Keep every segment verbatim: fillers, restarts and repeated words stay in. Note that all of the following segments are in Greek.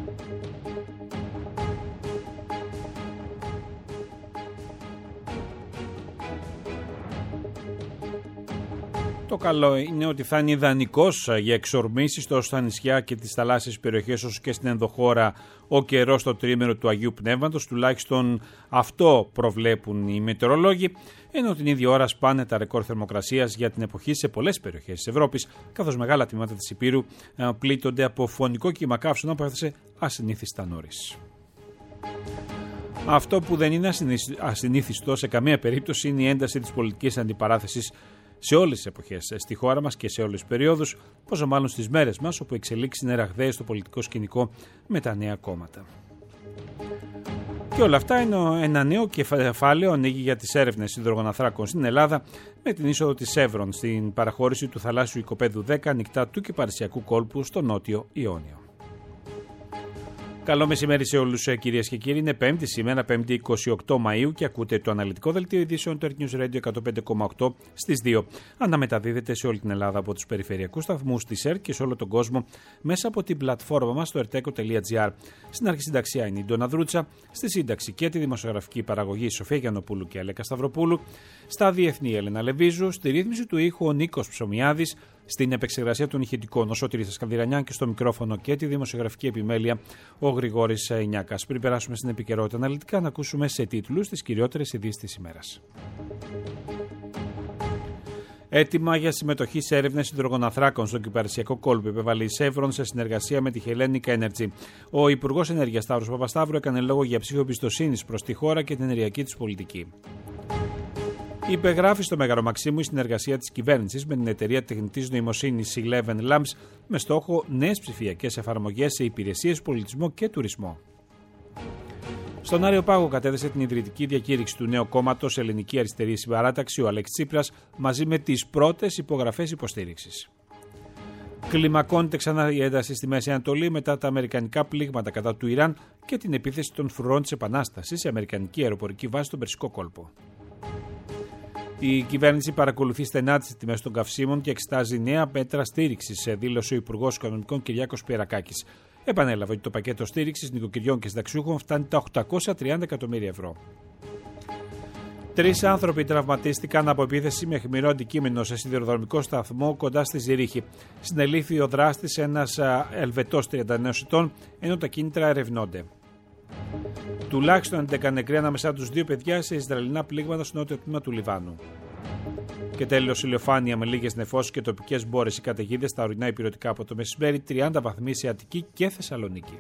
Το καλό είναι ότι θα είναι ιδανικός για εξορμήσεις τόσο στα νησιά και τις θαλάσσιες περιοχές όσο και στην ενδοχώρα ο καιρός στο τρίμηνο του Αγίου Πνεύματος, τουλάχιστον αυτό προβλέπουν οι μετεωρολόγοι, ενώ την ίδια ώρα σπάνε τα ρεκόρ θερμοκρασίας για την εποχή σε πολλές περιοχές της Ευρώπης, καθώς μεγάλα τμήματα της Υπήρου πλήττονται από φωνικό κύμα καύσωνα που έφτασε ασυνήθιστα νωρίς. Αυτό που δεν είναι ασυνήθιστο σε καμία περίπτωση είναι η ένταση της πολιτικής αντιπαράθεσης σε όλες τις εποχές στη χώρα μας και σε όλες τις περιόδους, πόσο μάλλον στις μέρες μας, όπου οι εξελίξεις είναι ραγδαίες στο πολιτικό σκηνικό με τα νέα κόμματα. Και όλα αυτά είναι ένα νέο κεφάλαιο ανοίγει για τις έρευνες υδρογοναθράκων στην Ελλάδα, με την είσοδο της Chevron στην παραχώρηση του θαλάσσιου οικοπαίδου δέκα ανοιχτά του κυπαρισιακού κόλπου στο νότιο Ιόνιο. Καλό μεσημέρι σε όλους, κυρίες και κύριοι. Είναι Πέμπτη σήμερα, Πέμπτη εικοστή όγδοη Μαΐου, και ακούτε το αναλυτικό δελτίο ειδήσεων του Earth News Radio εκατόν πέντε κόμμα οκτώ στις δύο. Αναμεταδίδεται σε όλη την Ελλάδα από τους περιφερειακούς σταθμούς της ΕΡΤ και σε όλο τον κόσμο μέσα από την πλατφόρμα μας στο ερτέκο τελεία τζι άρ. Στην αρχισυνταξία είναι η Ντόνα Δρούτσα, στη σύνταξη και τη δημοσιογραφική παραγωγή η Σοφία Γιαννοπούλου και Αλέκα Σταυροπούλου, στα διεθνή Έλενα Λεβίζου, στη ρύθμιση του ήχου ο Νίκος Ψωμιάδης, στην επεξεργασία των ηχητικών ο Σωτήρης Σκανδυρανιάν και στο μικρόφωνο και τη δημοσιογραφική επιμέλεια ο Γρηγόρης Νιάκας. Πριν περάσουμε στην επικαιρότητα αναλυτικά, να ακούσουμε σε τίτλους τις κυριότερες ειδήσεις της ημέρας. Έτοιμα για συμμετοχή σε έρευνες υδρογοναθράκων στον κυπαρισιακό κόλπο επέβαλε η Chevron σε συνεργασία με τη Hellenic Energy. Ο Υπουργός Ενέργειας Σταύρος Παπασταύρου έκανε λόγο για ψήφο εμπιστοσύνης προς τη χώρα και την ενεργειακή της πολιτική. Υπεγράφει στο Μέγαρο Μαξίμου η συνεργασία της κυβέρνησης με την εταιρεία τεχνητής νοημοσύνης Eleven Labs με στόχο νέες ψηφιακές εφαρμογές σε υπηρεσίες, πολιτισμό και τουρισμό. Στον Άριο Πάγο κατέθεσε την ιδρυτική διακήρυξη του νέου κόμματος Ελληνική Αριστερή Συμπαράταξη ο Αλέξης Τσίπρας μαζί με τις πρώτες υπογραφές υποστήριξης. Κλιμακώνεται ξανά η ένταση στη Μέση Ανατολή μετά τα αμερικανικά πλήγματα κατά του Ιράν και την επίθεση των φρουρών της Επανάστασης σε αμερικανική αεροπορική βάση στον Περσικό κόλπο. Η κυβέρνηση παρακολουθεί στενά τις τιμές των καυσίμων και εξετάζει νέα μέτρα στήριξης, δήλωσε ο Υπουργός Οικονομικών Κυριάκος Πιερακάκης. Επανέλαβε ότι το πακέτο στήριξης νοικοκυριών και συνταξιούχων φτάνει τα οκτακόσια τριάντα εκατομμύρια ευρώ. Τρεις άνθρωποι τραυματίστηκαν από επίθεση με αιχμηρό αντικείμενο σε σιδηροδρομικό σταθμό κοντά στη Ζηρίχη. Συνελήφθη ο δράστης ένας Ελβετός τριάντα ενός ετών, ενώ τα κίνητρα ερευνώνται. Τουλάχιστον έντεκα νεκροί ανάμεσά τους δύο παιδιά σε ισραηλινά πλήγματα στο νότιο τμήμα του Λιβάνου. Και τέλος, ηλιοφάνεια με λίγες νεφώσεις και τοπικές μπόρες ή καταιγίδες στα ορεινά υπηρετικά από το μεσημέρι, τριάντα βαθμοί σε Αττική και Θεσσαλονίκη.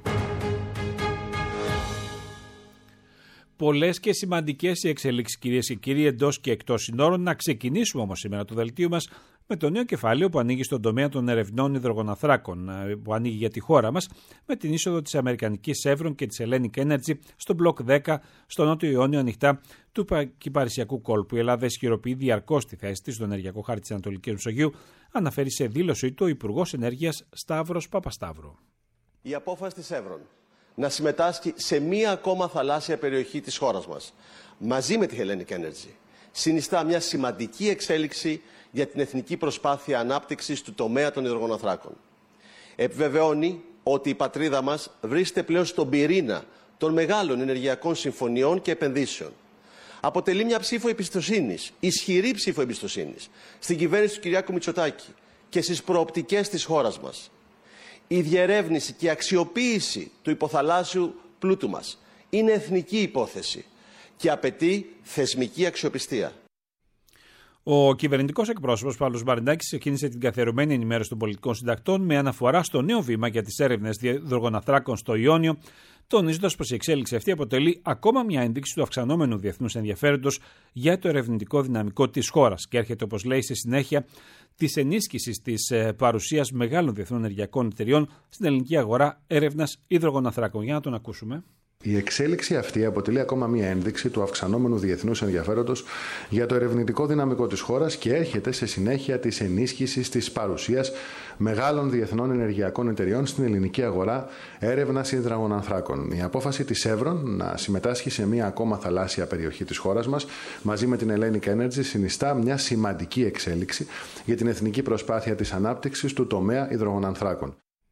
Πολλές και σημαντικές οι εξελίξεις, κυρίες και κύριοι, εντός και εκτός συνόρων. Να ξεκινήσουμε όμως σήμερα το δελτίο μας με το νέο κεφάλαιο που ανοίγει στον τομέα των ερευνών υδρογοναθράκων, που ανοίγει για τη χώρα μας, με την είσοδο της αμερικανικής Chevron και της Hellenic Energy στο μπλοκ δέκα στο νότιο Ιόνιο ανοιχτά του κυπαρισιακού κόλπου. Η Ελλάδα ισχυροποιεί διαρκώς τη θέση της στο ενεργειακό χάρτη της Ανατολικής Μεσογείου, αναφέρει σε δήλωσή του ο Υπουργός Ενέργειας Σταύρος Παπασταύρου. Η απόφαση της Chevron να συμμετάσχει σε μία ακόμα θαλάσσια περιοχή της χώρας μας, μαζί με τη Hellenic Energy, συνιστά μια σημαντική εξέλιξη για την εθνική προσπάθεια ανάπτυξης του τομέα των υδρογοναθράκων. Επιβεβαιώνει ότι η πατρίδα μας βρίσκεται πλέον στον πυρήνα των μεγάλων ενεργειακών συμφωνιών και επενδύσεων. Αποτελεί μια ψήφο εμπιστοσύνης, ισχυρή ψήφο εμπιστοσύνης, στην κυβέρνηση του Κυριάκου Μητσοτάκη και στις προοπτικές της χώρας μας. Η διερεύνηση και η αξιοποίηση του υποθαλάσσιου πλούτου μας είναι εθνική υπόθεση και απαιτεί θεσμική αξιοπιστία. Ο κυβερνητικός εκπρόσωπος Παύλος Μπαρντάκης ξεκίνησε την καθιερωμένη ενημέρωση των πολιτικών συντακτών με αναφορά στο νέο βήμα για τις έρευνες υδρογοναθράκων στο Ιόνιο, τονίζοντας πως η εξέλιξη αυτή αποτελεί ακόμα μια ένδειξη του αυξανόμενου διεθνούς ενδιαφέροντος για το ερευνητικό δυναμικό της χώρας και έρχεται, όπως λέει, στη συνέχεια της ενίσχυσης της παρουσίας μεγάλων διεθνών ενεργειακών εταιριών στην ελληνική αγορά έρευνας υδρογοναθράκων. Για να τον ακούσουμε. Η εξέλιξη αυτή αποτελεί ακόμα μία ένδειξη του αυξανόμενου διεθνούς ενδιαφέροντος για το ερευνητικό δυναμικό της χώρας και έρχεται σε συνέχεια της ενίσχυσης της παρουσίας μεγάλων διεθνών ενεργειακών εταιριών στην ελληνική αγορά έρευνας υδρογοναθράκων. Η απόφαση της Chevron να συμμετάσχει σε μία ακόμα θαλάσσια περιοχή της χώρας μας μαζί με την Hellenic Energy συνιστά μια σημαντική εξέλιξη για την εθνική προσπάθεια της ανάπτυξης του τομέα υδρογοναθράκων.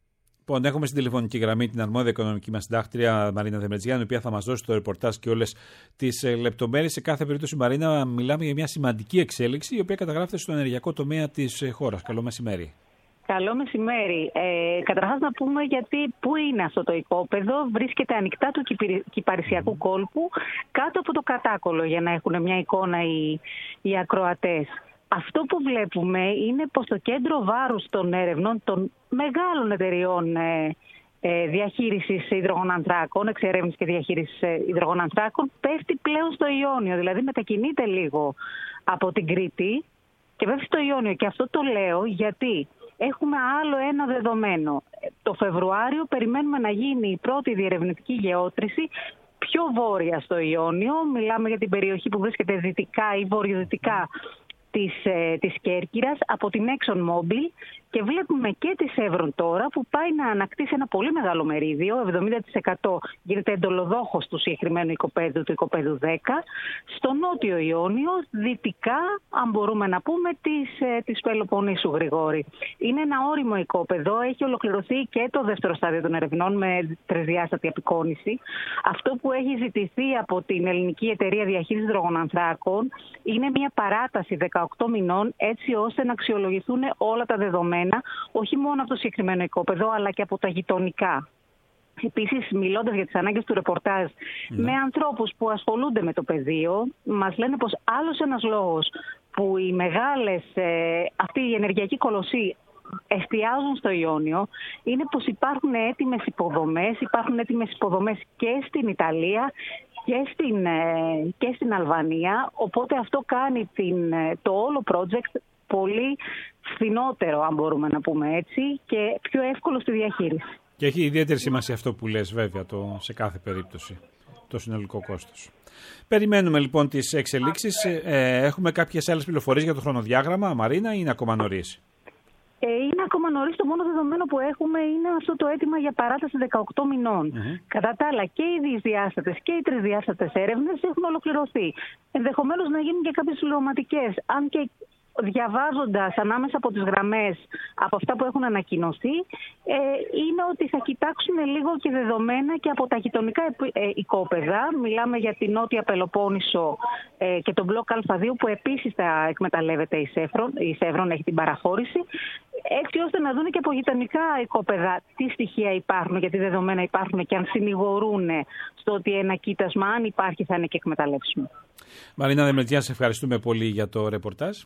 Λοιπόν, έχουμε στην τηλεφωνική γραμμή την αρμόδια οικονομική μας συντάκτρια Μαρίνα Δεμετζιάν, η οποία θα μας δώσει το ρεπορτάζ και όλες τις λεπτομέρειες. Σε κάθε περίπτωση, Μαρίνα, μιλάμε για μια σημαντική εξέλιξη, η οποία καταγράφεται στο ενεργειακό τομέα της χώρας. Καλό μεσημέρι. Καλό μεσημέρι. Ε, καταρχάς να πούμε γιατί πού είναι αυτό το οικόπεδο. Βρίσκεται ανοιχτά του Κυπαρισιακού κόλπου, κάτω από το κατάκολο, για να έχουν μια εικόνα οι, οι ακροατές. Αυτό που βλέπουμε είναι πως το κέντρο βάρους των έρευνων των μεγάλων εταιριών ε, ε, διαχείρισης υδρογονανθράκων, εξερεύνησης και διαχείρισης ε, υδρογονανθράκων, πέφτει πλέον στο Ιόνιο. Δηλαδή μετακινείται λίγο από την Κρήτη και πέφτει στο Ιόνιο. Και αυτό το λέω γιατί έχουμε άλλο ένα δεδομένο. Το Φεβρουάριο περιμένουμε να γίνει η πρώτη διερευνητική γεώτρηση πιο βόρεια στο Ιόνιο. Μιλάμε για την περιοχή που βρίσκεται δυτικά ή βορειοδυτικά της, της Κέρκυρας, από την ExxonMobil, και βλέπουμε και τη Chevron τώρα που πάει να ανακτήσει ένα πολύ μεγάλο μερίδιο, εβδομήντα τοις εκατό γίνεται εντολοδόχος του συγκεκριμένου οικοπαίδου, του οικοπαίδου δέκα, στο νότιο Ιόνιο, δυτικά, αν μπορούμε να πούμε, της, της Πελοποννήσου, Γρηγόρη. Είναι ένα όριμο οικόπεδο, έχει ολοκληρωθεί και το δεύτερο στάδιο των ερευνών με τρισδιάστατη απεικόνηση. Αυτό που έχει ζητηθεί από την Ελληνική Εταιρεία Διαχείρισης Υδρογονανθράκων είναι μια παράταση δεκαοκτώ μηνών, έτσι ώστε να αξιολογηθούν όλα τα δεδομένα, όχι μόνο από το συγκεκριμένο οικόπεδο, αλλά και από τα γειτονικά. Επίσης, μιλώντας για τις ανάγκες του ρεπορτάζ ναι. με ανθρώπους που ασχολούνται με το πεδίο, μας λένε πως άλλος ένας λόγος που οι μεγάλες, ε, αυτοί οι ενεργειακοί κολοσσοί εστιάζουν στο Ιόνιο είναι πως υπάρχουν έτοιμες υποδομές, υπάρχουν έτοιμες υποδομές και στην Ιταλία και στην, ε, και στην Αλβανία, οπότε αυτό κάνει την, το όλο project πολύ φθηνότερο, αν μπορούμε να πούμε έτσι, και πιο εύκολο στη διαχείριση. Και έχει ιδιαίτερη σημασία αυτό που λες, βέβαια, το, σε κάθε περίπτωση, το συνολικό κόστος. Περιμένουμε λοιπόν τις εξελίξεις. Ε, έχουμε κάποιες άλλες πληροφορίες για το χρονοδιάγραμμα, Μαρίνα, ή είναι ακόμα νωρίς? Ε, είναι ακόμα νωρίς. Το μόνο δεδομένο που έχουμε είναι αυτό το αίτημα για παράταση δεκαοκτώ μηνών. Mm-hmm. Κατά τα άλλα, και οι διδιάστατες και οι τρισδιάστατες έρευνες έχουν ολοκληρωθεί. Ενδεχομένως να γίνουν και κάποιες συμπληρωματικές, αν και διαβάζοντας ανάμεσα από τις γραμμές από αυτά που έχουν ανακοινωθεί, ε, είναι ότι θα κοιτάξουν λίγο και δεδομένα και από τα γειτονικά ε, οικόπεδα. Μιλάμε για την Νότια Πελοπόννησο ε, και τον μπλοκ Α δύο, που επίσης θα εκμεταλλεύεται η Chevron, η Chevron έχει την παραχώρηση, έτσι ώστε να δουν και από γειτονικά οικόπεδα τι στοιχεία υπάρχουν, γιατί δεδομένα υπάρχουν και αν συνηγορούν στο ότι ένα κοίτασμα, αν υπάρχει, θα είναι και εκμεταλλεύσιμο. Μαρίνα Δεμετζιάν, σε ευχαριστούμε πολύ για το ρεπορτάζ.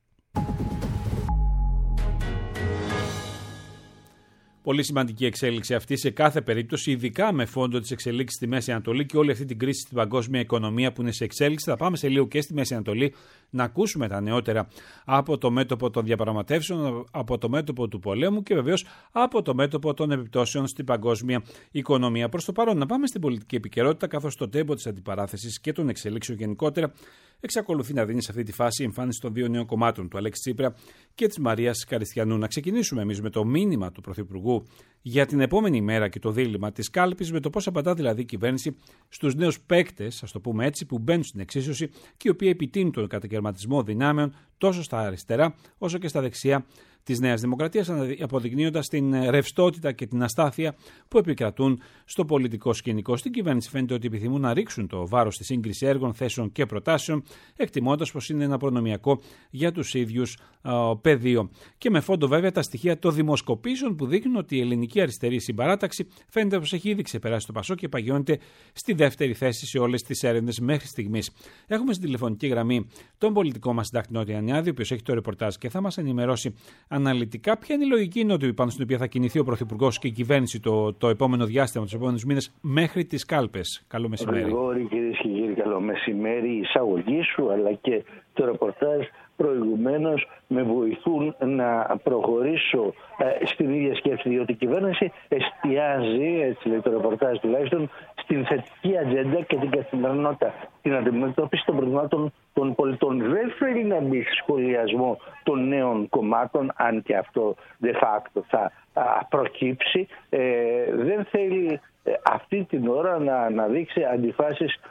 Πολύ σημαντική εξέλιξη αυτή σε κάθε περίπτωση, ειδικά με φόντο τις εξελίξεις στη Μέση Ανατολή και όλη αυτή την κρίση στην παγκόσμια οικονομία που είναι σε εξέλιξη. Θα πάμε σε λίγο και στη Μέση Ανατολή να ακούσουμε τα νεότερα από το μέτωπο των διαπραγματεύσεων, από το μέτωπο του πολέμου και βεβαίως από το μέτωπο των επιπτώσεων στην παγκόσμια οικονομία. Προς το παρόν, να πάμε στην πολιτική επικαιρότητα, καθώς το τέμπο της αντιπαράθεσης και των εξελίξεων γενικότερα εξακολουθεί να δίνει σε αυτή τη φάση η εμφάνιση των δύο νέων κομμάτων, του Αλέξη Τσίπρα και της Μαρίας Καριστιανού. Να ξεκινήσουμε εμείς με το μήνυμα του Πρωθυπουργού για την επόμενη ημέρα και το δίλημμα της κάλπης, με το πώς απαντά δηλαδή η κυβέρνηση στους νέους παίκτες, ας το πούμε έτσι, που μπαίνουν στην εξίσωση και οι οποίοι επιτείνουν τον κατακαιρματισμό δυνάμεων τόσο στα αριστερά όσο και στα δεξιά της Νέας Δημοκρατίας, αποδεικνύοντας την ρευστότητα και την αστάθεια που επικρατούν στο πολιτικό σκηνικό. Στην κυβέρνηση φαίνεται ότι επιθυμούν να ρίξουν το βάρος στη σύγκριση έργων, θέσεων και προτάσεων, εκτιμώντας πως είναι ένα προνομιακό για τους ίδιους α, πεδίο. Και με φόντο βέβαια τα στοιχεία των δημοσκοπήσεων που δείχνουν ότι η ελληνική αριστερή συμπαράταξη φαίνεται πως έχει ήδη ξεπεράσει το Πασόκ και παγιώνεται στη δεύτερη θέση σε όλες τις έρευνες μέχρι στιγμής. Έχουμε στην τηλεφωνική γραμμή τον πολιτικό μας συντάκτη Νότια Ιαννιάδη, ο οποίος έχει το ρεπορτάζ και θα μας ενημερώσει αναλυτικά ποια είναι η λογική νότια πάνω στην οποία θα κινηθεί ο Πρωθυπουργός και η κυβέρνηση το, το επόμενο διάστημα, τους επόμενους μήνες μέχρι τις κάλπες. Καλό μεσημέρι. Γρηγόρη, κυρίες και κύριοι, καλό μεσημέρι. Η εισαγωγή σου αλλά και το ρεπορτάζ προηγουμένως με βοηθούν να προχωρήσω ε, στην ίδια σκέψη, διότι η κυβέρνηση εστιάζει, έτσι λέει το ρεπορτάζ τουλάχιστον, στην θετική ατζέντα και την καθημερινότητα, την αντιμετώπιση των προβλημάτων των πολιτών. Δεν θέλει να μπει σε σχολιασμό των νέων κομμάτων, αν και αυτό de facto θα α, προκύψει. Ε, δεν θέλει ε, αυτή την ώρα να, να δείξει αντιφάσεις που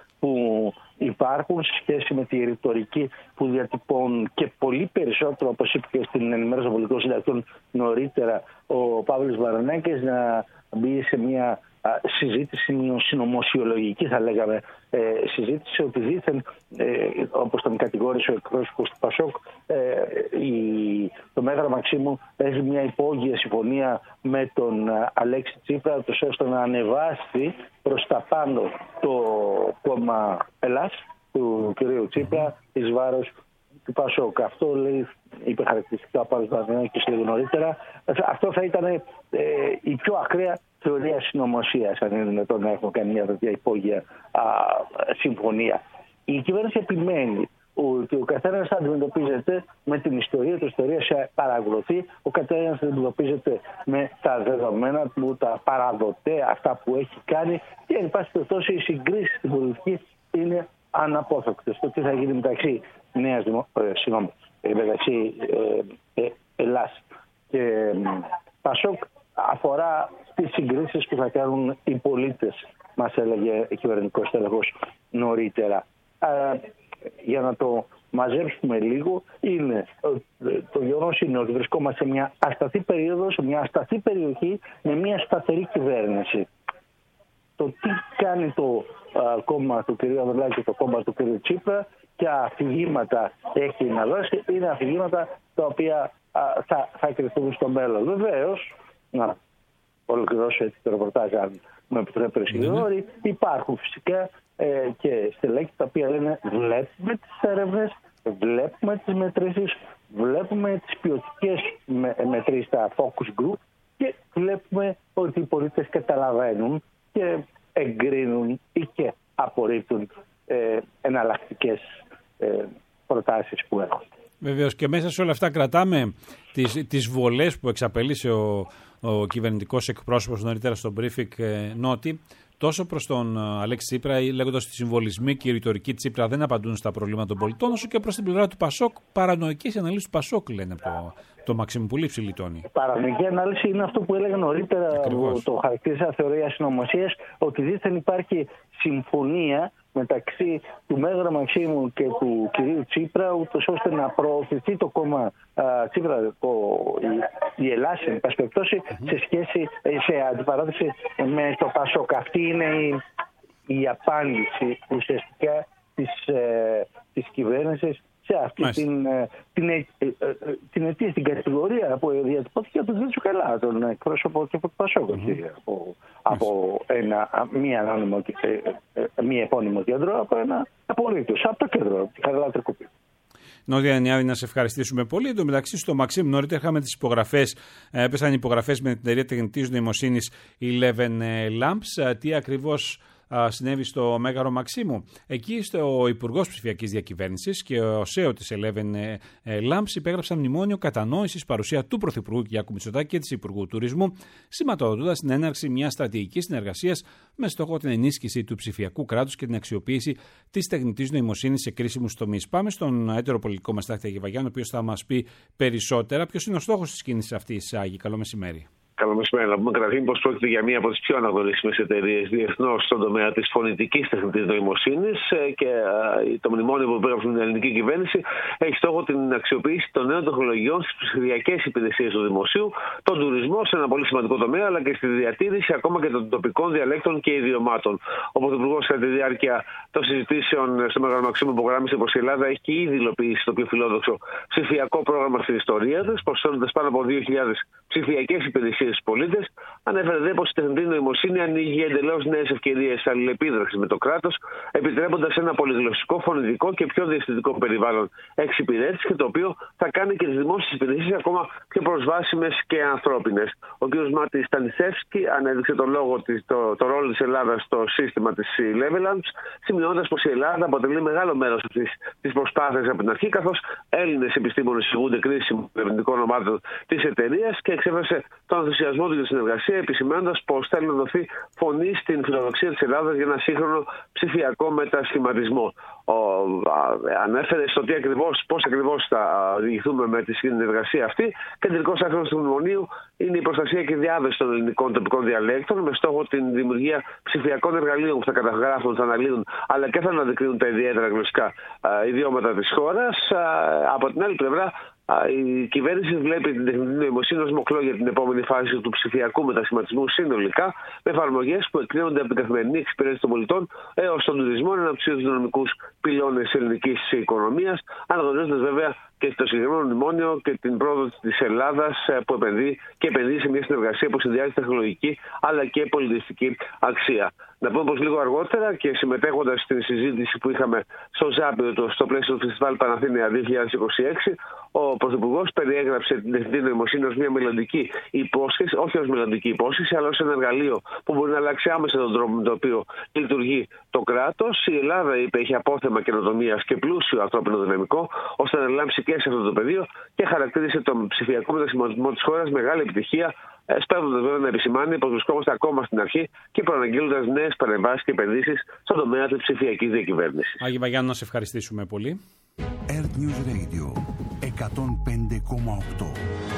μου υπάρχουν σε σχέση με τη ρητορική που διατυπώνουν και πολύ περισσότερο, όπως είπε και στην ενημέρωση των πολιτικών συντακτών νωρίτερα ο Παύλος Βαρονάκης, να μπει σε μια συζήτηση συνωμοσιολογική, θα λέγαμε, ε, συζήτηση ότι δήθεν, ε, όπως τον κατηγόρησε ο εκπρόσωπος του Πασόκ, ε, η, το Μέγαρο Μαξίμου έχει μια υπόγεια συμφωνία με τον Αλέξη Τσίπρα, ώστε να ανεβάσει προς τα πάνω το κόμμα Ελλάς του κ. Τσίπρα εις βάρος του Πασόκ. Αυτό λέει, είπε χαρακτηριστικά ο Παύλος Βαρονάκης λίγο νωρίτερα. Αυτό θα ήταν ε, η πιο ακραία θεωρία συνωμοσίας, αν είναι δυνατόν να έχουμε κάνει μια τέτοια υπόγεια α, συμφωνία. Η κυβέρνηση επιμένει ότι ο καθένας αντιμετωπίζεται με την ιστορία του, η ιστορία σε παρακολουθεί, ο καθένας αντιμετωπίζεται με τα δεδομένα του, τα παραδοτέα, αυτά που έχει κάνει, και εν πάση περιπτώσει οι συγκρίσεις στην πολιτική είναι αναπόφευκτες. Το τι θα γίνει μεταξύ Νέας Δημο... ε, συγγνώμη, μεταξύ ε, ε, Ελλάς και ε, Πασόκ αφορά τις συγκρίσεις που θα κάνουν οι πολίτες, μας έλεγε κυβερνητικός τέλεχος νωρίτερα. Α, για να το μαζέψουμε λίγο, είναι, το γεγονός είναι ότι βρισκόμαστε σε μια ασταθή περίοδο, σε μια ασταθή περιοχή με μια σταθερή κυβέρνηση. Το τι κάνει το α, κόμμα του κ. Ανδρουλάκη και το κόμμα του κ. Τσίπρα και αφηγήματα έχει να δώσει, είναι αφηγήματα τα οποία α, θα, θα κρυφθούν στο μέλλον. Βεβαίως, να ολοκληρώσω έτσι το ρεπορτάζ, αν με επιτρέπετε κύριε, υπάρχουν φυσικά ε, και στελέχη τα οποία λένε βλέπουμε τις έρευνες, βλέπουμε τις μετρήσεις, βλέπουμε τις ποιοτικές με, μετρήσεις, τα focus group, και βλέπουμε ότι οι πολίτες καταλαβαίνουν και εγκρίνουν ή και απορρίπτουν ε, εναλλακτικές ε, προτάσεις που έχουν. Βεβαίως, και μέσα σε όλα αυτά κρατάμε τις, τις βολές που εξαπέλυσε ο, ο κυβερνητικός εκπρόσωπος νωρίτερα στο briefing ε, Νότι, τόσο προς τον Αλέξη Τσίπρα, λέγοντας ότι οι συμβολισμοί και η ρητορική Τσίπρα δεν απαντούν στα προβλήματα των πολιτών, όσο και προς την πλευρά του Πασόκ, παρανοϊκές αναλύσεις του Πασόκ, λένε από το, το Μαξίμου, πολύ ψηλή τόνη. Παρανοϊκή ανάλυση είναι αυτό που έλεγα νωρίτερα, Ακριβώς. το χαρακτήρισα θεωρία συνωμοσίας, ότι δήθεν υπάρχει συμφωνία μεταξύ του Μέγαρο Μαξίμου και του κυρίου Τσίπρα, ούτως ώστε να προωθηθεί το κόμμα α, Τσίπρα, το, η, η Ελλάς, εν πάση περιπτώσει, mm-hmm. σε σχέση, σε αντιπαράθεση με το Πασόκ. Αυτή είναι η, η απάντηση ουσιαστικά της, ε, της κυβέρνησης σε αυτή την, την, ε, ε, την αιτία, την κατηγορία που διατυπώθηκε από τον Δίτσο Καλά, τον εκπρόσωπο και από το Πασόκ, mm-hmm. από, από ένα, μία, ανώνυμο, ε, ε, μία επώνυμο κέντρο, από ένα απολύτως, από το κέντρο, από τη Χαριλάου Τρικούπη. Νότια Ανιάδη, να σε ευχαριστήσουμε πολύ. Εν τω μεταξύ, στο Μαξίμ νωρίτερα είχαμε τις υπογραφές, έπεσαν υπογραφές με την εταιρεία τεχνητής νοημοσύνης Eleven Labs. Τι ακριβώς συνέβη στο Μέγαρο Μαξίμου? Εκεί ο Υπουργός Ψηφιακής Διακυβέρνησης και ο σέο της Eleven Labs υπέγραψαν μνημόνιο κατανόησης παρουσία του Πρωθυπουργού Κυριάκου Μητσοτάκη και της Υπουργού Τουρισμού, σηματοδοτώντας την έναρξη μιας στρατηγικής συνεργασίας με στόχο την ενίσχυση του ψηφιακού κράτους και την αξιοποίηση της τεχνητής νοημοσύνης σε κρίσιμους τομείς. Πάμε στον έτερο πολιτικό μας Στάθη Αγιβαγιάννη, ο οποίος θα μας πει περισσότερα. Ποιος είναι ο στόχος της κίνησης αυτής, Άγη? Καλό μεσημέρι. Καλό μεσημέρι. Να πούμε καταρχήν πως πρόκειται για μία από τις πιο αναγνωρίσιμες εταιρείες διεθνώς στον τομέα της φωνητικής τεχνητής νοημοσύνης, και το μνημόνιο που υπέγραψε την ελληνική κυβέρνηση έχει στόχο την αξιοποίηση των νέων τεχνολογιών στις ψηφιακές υπηρεσίες του δημοσίου, τον τουρισμό σε ένα πολύ σημαντικό τομέα, αλλά και στη διατήρηση ακόμα και των τοπικών διαλέκτων και ιδιωμάτων. Ο Πρωθυπουργός, κατά τη διάρκεια των συζητήσεων στο Μέγαρο Μαξίμου, υπογράμμισε πως η Ελλάδα έχει ήδη υλοποιήσει το πιο φιλόδοξο ψηφιακό πρόγραμμα στην ιστορία της, προσφέροντας πάνω από δύο χιλιάδες ψηφιακές υπηρεσίες στους πολίτες. Ανέφερε δε πως η τεχνητή νοημοσύνη ανοίγει εντελώς νέες ευκαιρίες αλληλεπίδρασης με το κράτος, επιτρέποντας ένα πολυγλωσσικό, φωνητικό και πιο διαισθητικό περιβάλλον εξυπηρέτησης, και το οποίο θα κάνει και τις δημόσιες υπηρεσίες ακόμα πιο προσβάσιμες και ανθρώπινες. Ο κ. Μάτης Στανισεύσκη ανέδειξε το, λόγο της, το, το ρόλο της Ελλάδας στο σύστημα της Eleven Labs, σημειώνοντας πως η Ελλάδα αποτελεί μεγάλο μέρος αυτής της προσπάθειας από την αρχή, καθώς Έλληνες επιστήμονες ηγούνται κρίσιμων ερευνητικών ομάδων της εταιρείας, και εξέφρασε τον ενθουσιασμό του για τη συνεργασία, επισημάνοντας πως θέλει να δοθεί φωνή στην φιλοδοξία της Ελλάδας για ένα σύγχρονο ψηφιακό μετασχηματισμό. Ο, α, ανέφερε στο τι ακριβώς, πώς ακριβώς θα διηγηθούμε με τη συνεργασία αυτή. Κεντρικός άξονας του μνημονίου είναι η προστασία και η διάδοση των ελληνικών τοπικών διαλέκτων, με στόχο την δημιουργία ψηφιακών εργαλείων που θα καταγράφουν, θα αναλύουν, αλλά και θα αναδεικνύουν τα ιδιαίτερα γλωσσικά ιδιώματα της χώρας. Από την άλλη πλευρά, η κυβέρνηση βλέπει την τεχνητή νοημοσύνη ως μοχλό για την επόμενη φάση του ψηφιακού μετασχηματισμού συνολικά, με εφαρμογές που εκκρίνονται από την καθημερινή εξυπηρέτηση των πολιτών έως τον τουρισμό, ένα από τους δυναμικούς πυλώνες ελληνικής οικονομίας, αναγνωρίζοντας βέβαια και το συγκεκριμένο μνημόνιο και την πρόοδο της Ελλάδας που επενδύει και επενδύει σε μια συνεργασία που συνδυάζει τεχνολογική αλλά και πολιτιστική αξία. Να πούμε πως λίγο αργότερα και συμμετέχοντας στην συζήτηση που είχαμε στο Ζάπιο, στο πλαίσιο του Φεστιβάλ Παναθήναια δύο χιλιάδες είκοσι έξι, ο Πρωθυπουργός περιέγραψε την τεχνητή νοημοσύνη ως μια μελλοντική υπόσχεση, όχι ως μελλοντική υπόσχεση, αλλά ως ένα εργαλείο που μπορεί να αλλάξει άμεσα τον τρόπο με τον οποίο λειτουργεί το κράτος. Η Ελλάδα, είπε, έχει απόθεμα καινοτομίας και πλούσιο ανθρώπινο δυναμικό, ώστε να λάμψει και σε αυτό το πεδίο, και χαρακτήρισε τον ψηφιακό μετασχηματισμό της χώρας μεγάλη επιτυχία, σπέβδοντας βέβαια να επισημάνει πως βρισκόμαστε ακόμα στην αρχή και προαναγγείλοντας νέες παρεμβάσεις και επενδύσεις στον τομέα της ψηφιακής διακυβέρνησης. Άγιε Βαγιάννου, να σε ευχαριστήσουμε πολύ. Earth News Radio εκατόν πέντε κόμμα οκτώ.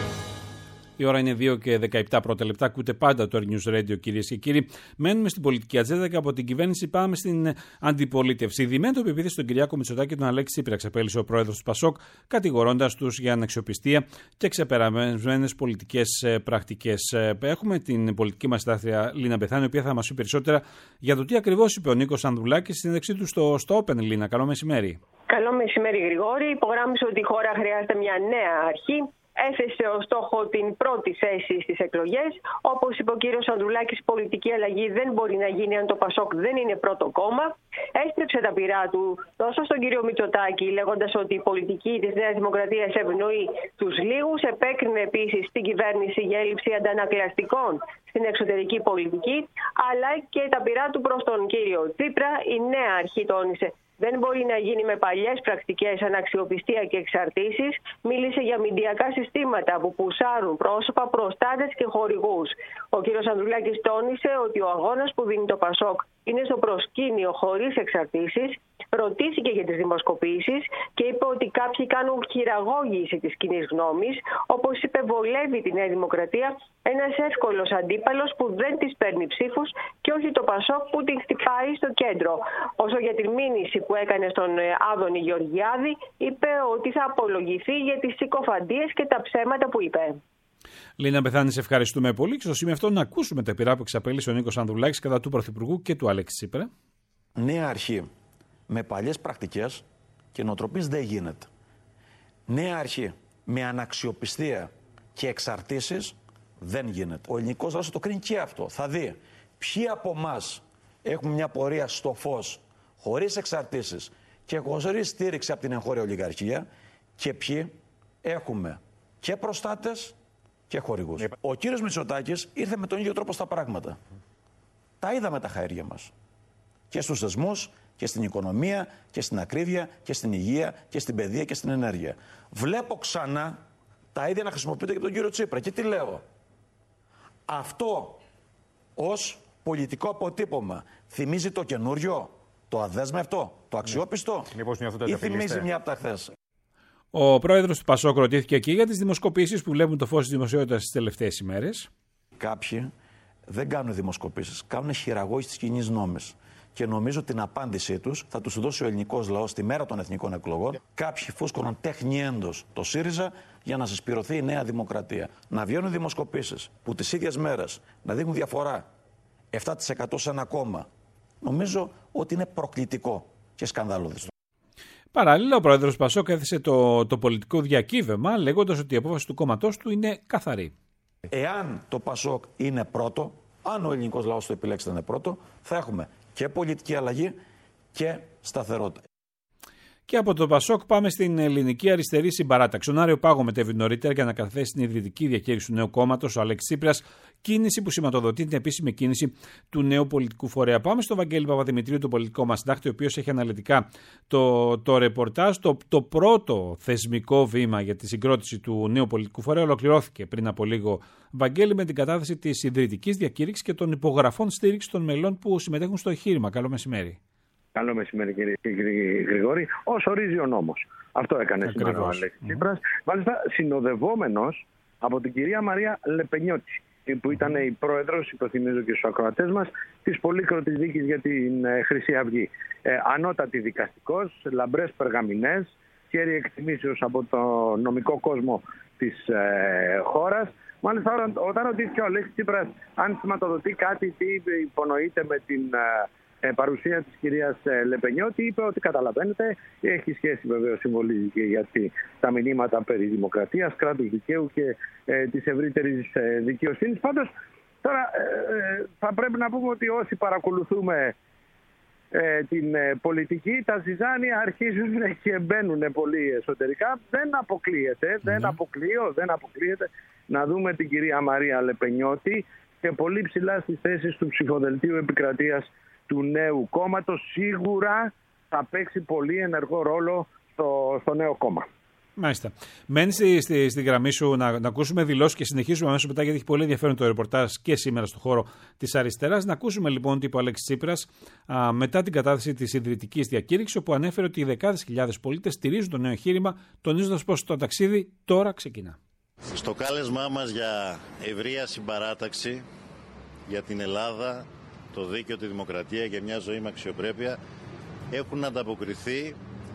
Η ώρα είναι δύο και δεκαεπτά πρώτα λεπτά. Ακούτε πάντα το Earth News Radio, κυρίες και κύριοι. Μένουμε στην πολιτική ατζέντα και από την κυβέρνηση πάμε στην αντιπολίτευση. Ειδημένο το επίθεση στον Κυριάκο Μητσοτάκη και τον Αλέξη Τσίπρα, εξαπέλυσε ο πρόεδρος του Πασόκ, κατηγορώντας τους για αναξιοπιστία και ξεπεραμένες πολιτικές πρακτικές. Έχουμε την πολιτική μας συντάκτρια Λίνα Μπεθάνη, η οποία θα μας πει περισσότερα για το τι ακριβώς είπε ο Νίκος Ανδρουλάκης στη συνέντευξή του στο, στο Open. Λίνα, καλό μεσημέρι. Καλό μεσημέρι, Γρηγόρη. Υπογράμμισε ότι η χώρα χρειάζεται μια νέα αρχή. Έθεσε ως στόχο την πρώτη θέση στις εκλογές. Όπως είπε ο κύριος Ανδρουλάκης, η πολιτική αλλαγή δεν μπορεί να γίνει αν το Πασόκ δεν είναι πρώτο κόμμα. Έστρεψε τα πειρά του τόσο στον κύριο Μητσοτάκη, λέγοντας ότι η πολιτική της Νέας Δημοκρατίας ευνοεί τους λίγους. Επέκρινε επίσης την κυβέρνηση για έλλειψη αντανακλαστικών στην εξωτερική πολιτική, αλλά και τα πειρά του προς τον κύριο Τσίπρα. Η νέα αρχή, τόνισε, δεν μπορεί να γίνει με παλιές πρακτικές, αναξιοπιστία και εξαρτήσεις. Μίλησε για μηντιακά συστήματα που πουσάρουν πρόσωπα, προστάτες και χορηγούς. Ο κύριος Ανδρουλάκης τόνισε ότι ο αγώνας που δίνει το Πασόκ είναι στο προσκήνιο χωρίς εξαρτήσεις. Ρωτήθηκε για τις δημοσκοπήσεις και είπε ότι κάποιοι κάνουν χειραγώγηση της κοινής γνώμης. Όπως είπε, βολεύει τη Νέα Δημοκρατία ένας εύκολος αντίπαλος που δεν της παίρνει ψήφους και όχι το Πασόκ που την χτυπάει στο κέντρο. Όσο για την μήνυση που έκανε στον Άδωνη Γεωργιάδη, είπε ότι θα απολογηθεί για τις συκοφαντίες και τα ψέματα που είπε. Λίνα Μπεθάνη, σε ευχαριστούμε πολύ. Και στο σημείο αυτό να ακούσουμε τα πειρά που εξαπέλυσε ο Νίκος Ανδρουλάκης κατά του Πρωθυπουργού και του Αλέξη Τσίπρα. Νέα αρχή με παλιές πρακτικές και νοοτροπίες δεν γίνεται. Νέα αρχή με αναξιοπιστία και εξαρτήσεις δεν γίνεται. Ο ελληνικός λαός το κρίνει και αυτό. Θα δει ποιοι από εμάς έχουμε μια πορεία στο φως, χωρίς εξαρτήσεις και χωρίς στήριξη από την εγχώρια ολιγαρχία, και ποιοι έχουμε και προστάτες και χορηγούς. Ο κύριος Μητσοτάκης ήρθε με τον ίδιο τρόπο στα πράγματα. Τα είδαμε τα χαέρια μας. Και στους θεσμούς και στην οικονομία και στην ακρίβεια και στην υγεία και στην παιδεία και στην ενέργεια. Βλέπω ξανά τα ίδια να χρησιμοποιούνται και τον κύριο Τσίπρα. Και τι λέω? Αυτό ως πολιτικό αποτύπωμα θυμίζει το καινούριο, το αδέσμευτο, το αξιόπιστο, ναι. Ή θυμίζει μια από τα χθες? Ο πρόεδρος του Πασόκ ρωτήθηκε και για τις δημοσκοπήσεις που βλέπουν το φως της δημοσιότητας τις τελευταίες ημέρες. Κάποιοι δεν κάνουν δημοσκοπήσεις, κάνουν χειραγώγηση της κοινής γνώμης. Και νομίζω την απάντησή τους θα τους δώσει ο ελληνικός λαός τη μέρα των εθνικών εκλογών. Yeah. Κάποιοι φούσκωναν τεχνιέντος το ΣΥΡΙΖΑ για να συσπηρωθεί η Νέα Δημοκρατία. Να βγαίνουν δημοσκοπήσεις που τις ίδιες μέρες να δείχνουν διαφορά επτά τοις εκατό σε ένα κόμμα. Νομίζω ότι είναι προκλητικό και σκανδαλώδες. Παράλληλα, ο πρόεδρος Πασόκ έθεσε το, το πολιτικό διακύβευμα, λέγοντας ότι η απόφαση του κόμματός του είναι καθαρή. Εάν το Πασόκ είναι πρώτο, αν ο ελληνικός λαός το επιλέξει να είναι πρώτο, θα έχουμε και πολιτική αλλαγή και σταθερότητα. Και από το Πασόκ πάμε στην Ελληνική Αριστερή Συμπαράταξη. Ο Άριο Πάγο μετέβη νωρίτερα για να καταθέσει την ιδρυτική διακήρυξη του νέου κόμματος, ο Αλέξης Τσίπρας, κίνηση που σηματοδοτεί την επίσημη κίνηση του νέου πολιτικού φορέα. Πάμε στο Βαγγέλη Παπαδημητρίου, τον πολιτικό μας συντάκτη, ο οποίος έχει αναλυτικά το, το ρεπορτάζ. Το, το πρώτο θεσμικό βήμα για τη συγκρότηση του νέου πολιτικού φορέα ολοκληρώθηκε πριν από λίγο, Βαγγέλη, με την κατάθεση της ιδρυτικής διακήρυξης και των υπογραφών στήριξη των μελών που συμμετέχουν στο εγχείρημα. Καλό μεσημέρι. Καλό μεσημέρι, κύριε, κύριε Γρηγόρη. Όσο ορίζει ο νόμος. Αυτό έκανε Ακριβώς. σήμερα ο Αλέξης Τσίπρας. Mm. Μάλιστα, συνοδευόμενος από την κυρία Μαρία Λεπενιώτη, που ήταν η πρόεδρος, υποθυμίζω και στους ακροατές μας, της πολύκροτης δίκης για την ε, Χρυσή Αυγή. Ε, ανώτατη δικαστικός, λαμπρές περγαμηνές, χέρι εκτιμήσεως από το νομικό κόσμο της ε, χώρας. Μάλιστα, όταν ρωτήθηκε ο Αλέξης Τσίπρας αν σηματοδοτεί κάτι, τι υπονοείται με την ε, παρουσία της κυρίας Λεπενιώτη, είπε ότι καταλαβαίνετε, έχει σχέση βεβαίως συμβολική γιατί τα μηνύματα περί δημοκρατίας, κράτους δικαίου και ε, της ευρύτερης ε, δικαιοσύνης. Πάντως, τώρα ε, θα πρέπει να πούμε ότι όσοι παρακολουθούμε ε, την ε, πολιτική, τα ζυζάνια αρχίζουν και μπαίνουν πολύ εσωτερικά. Δεν αποκλείεται, mm. δεν αποκλείω, δεν αποκλείεται να δούμε την κυρία Μαρία Λεπενιώτη και πολύ ψηλά στις θέσεις του ψηφοδελτίου επικρατείας του νέου κόμματος. Σίγουρα θα παίξει πολύ ενεργό ρόλο στο, στο νέο κόμμα. Μάλιστα. Μένει στη, στη, στη γραμμή σου να, να ακούσουμε δηλώσεις και συνεχίζουμε αμέσως μετά, γιατί έχει πολύ ενδιαφέρον το ρεπορτάζ και σήμερα στο χώρο της αριστεράς. Να ακούσουμε λοιπόν τι είπε ο Αλέξης Τσίπρας α, μετά την κατάθεση της ιδρυτικής διακήρυξης, όπου ανέφερε ότι οι δεκάδες χιλιάδες πολίτες στηρίζουν το νέο εγχείρημα, τονίζοντας πως το ταξίδι τώρα ξεκινά. Στο κάλεσμά μας για ευρεία συμπαράταξη για την Ελλάδα, το δίκαιο, τη δημοκρατία και μια ζωή με αξιοπρέπεια, έχουν ανταποκριθεί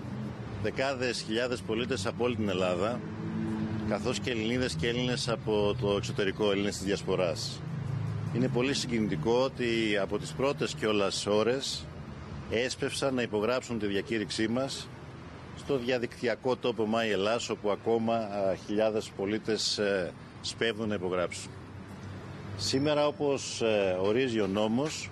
δεκάδες χιλιάδες πολίτες από όλη την Ελλάδα, καθώς και Ελληνίδες και Έλληνες από το εξωτερικό, Έλληνες της Διασποράς. Είναι πολύ συγκινητικό ότι από τις πρώτες κιόλας ώρες έσπευσαν να υπογράψουν τη διακήρυξή μας στο διαδικτυακό τόπο Μάη Ελλάς, όπου ακόμα α, χιλιάδες πολίτες ε, σπέβδουν να υπογράψουν. Σήμερα, όπως ε, ορίζει ο νόμος,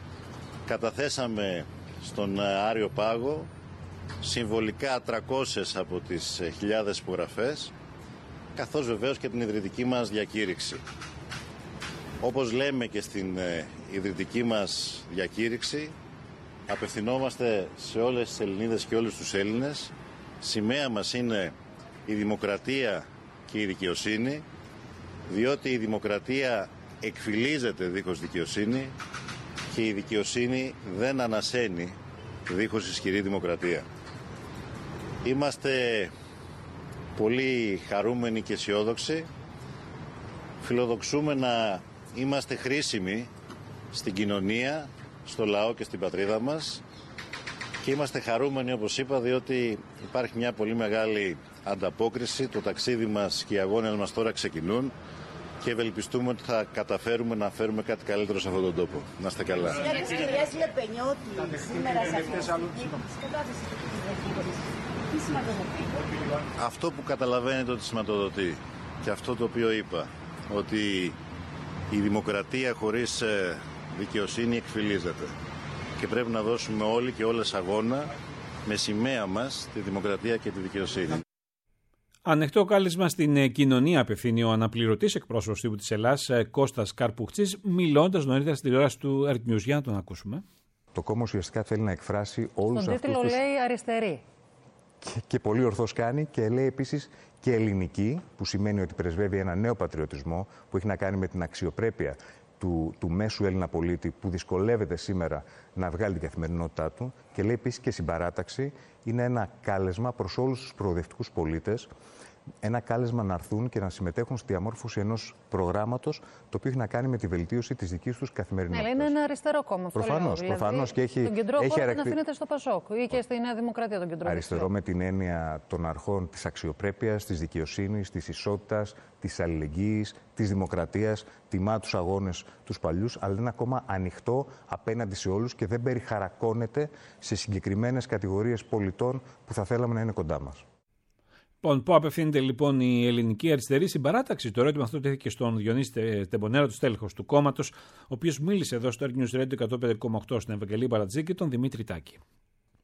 καταθέσαμε στον Άριο Πάγο συμβολικά τριακόσιες από τις χιλιάδες υπογραφές, καθώς βεβαίως και την ιδρυτική μας διακήρυξη. Όπως λέμε και στην ε, ιδρυτική μας διακήρυξη, απευθυνόμαστε σε όλες τις Ελληνίδες και όλους τους Έλληνες. Σημαία μας είναι η δημοκρατία και η δικαιοσύνη, διότι η δημοκρατία εκφυλίζεται δίχως δικαιοσύνη και η δικαιοσύνη δεν ανασένει δίχως ισχυρή δημοκρατία. Είμαστε πολύ χαρούμενοι και αισιόδοξοι. Φιλοδοξούμε να είμαστε χρήσιμοι στην κοινωνία, στο λαό και στην πατρίδα μας, και είμαστε χαρούμενοι, όπως είπα, διότι υπάρχει μια πολύ μεγάλη ανταπόκριση. Το ταξίδι μας και οι αγώνες μας τώρα ξεκινούν και ευελπιστούμε ότι θα καταφέρουμε να φέρουμε κάτι καλύτερο σε αυτόν τον τόπο. Να είστε καλά. Αυτό που καταλαβαίνετε ότι σηματοδοτεί και αυτό το οποίο είπα, ότι η δημοκρατία χωρίς δικαιοσύνη εκφυλίζεται και πρέπει να δώσουμε όλοι και όλες αγώνα με σημαία μας τη δημοκρατία και τη δικαιοσύνη. Ανοιχτό κάλεσμα στην κοινωνία απευθύνει ο αναπληρωτής εκπρόσωπος τύπου της Ελλάς, Κώστας Καρπουχτσής, μιλώντας νωρίτερα στην τηλεόραση του Earth News. Για να τον ακούσουμε. Το κόμμα ουσιαστικά θέλει να εκφράσει όλους αυτούς. Στον τίτλο λέει αριστερή. Και, και πολύ ορθώς κάνει, και λέει επίσης και ελληνική, που σημαίνει ότι πρεσβεύει ένα νέο πατριωτισμό που έχει να κάνει με την αξιοπρέπεια του, του μέσου Έλληνα πολίτη, που δυσκολεύεται σήμερα να βγάλει την καθημερινότητά του, και λέει επίσης και συμπαράταξη. Είναι ένα κάλεσμα προς όλους τους προοδευτικούς πολίτες, ένα κάλεσμα να έρθουν και να συμμετέχουν στη διαμόρφωση ενός προγράμματος το οποίο έχει να κάνει με τη βελτίωση της δικής τους καθημερινότητας. Ναι, είναι ένα αριστερό κόμμα. Προφανώς, δηλαδή, προφανώς και έχει. Τον κεντρό έχει χώρο αρακτη... να αφήνεται στο Πασόκ ή και στη Νέα Δημοκρατία τον κεντρό. Αριστερό με την έννοια των αρχών της αξιοπρέπειας, της δικαιοσύνης, της ισότητας, της αλληλεγγύης, της δημοκρατίας, τιμά τους αγώνες τους παλιούς, αλλά είναι ακόμα ανοιχτό απέναντι σε όλους και δεν περιχαρακώνεται σε συγκεκριμένες κατηγορίες πολιτών που θα θέλαμε να είναι κοντά μας. Πού απευθύνεται λοιπόν η Ελληνική Αριστερή Συμπαράταξη? Το ερώτημα αυτό τέθηκε στον Διονύση Τεμπονέρα, του στέλεχος του κόμματος, ο οποίος μίλησε εδώ στο Earth News Radio εκατόν πέντε κόμμα οκτώ στην Ευαγγελία Μπαρατζή, και τον Δημήτρη Τάκη.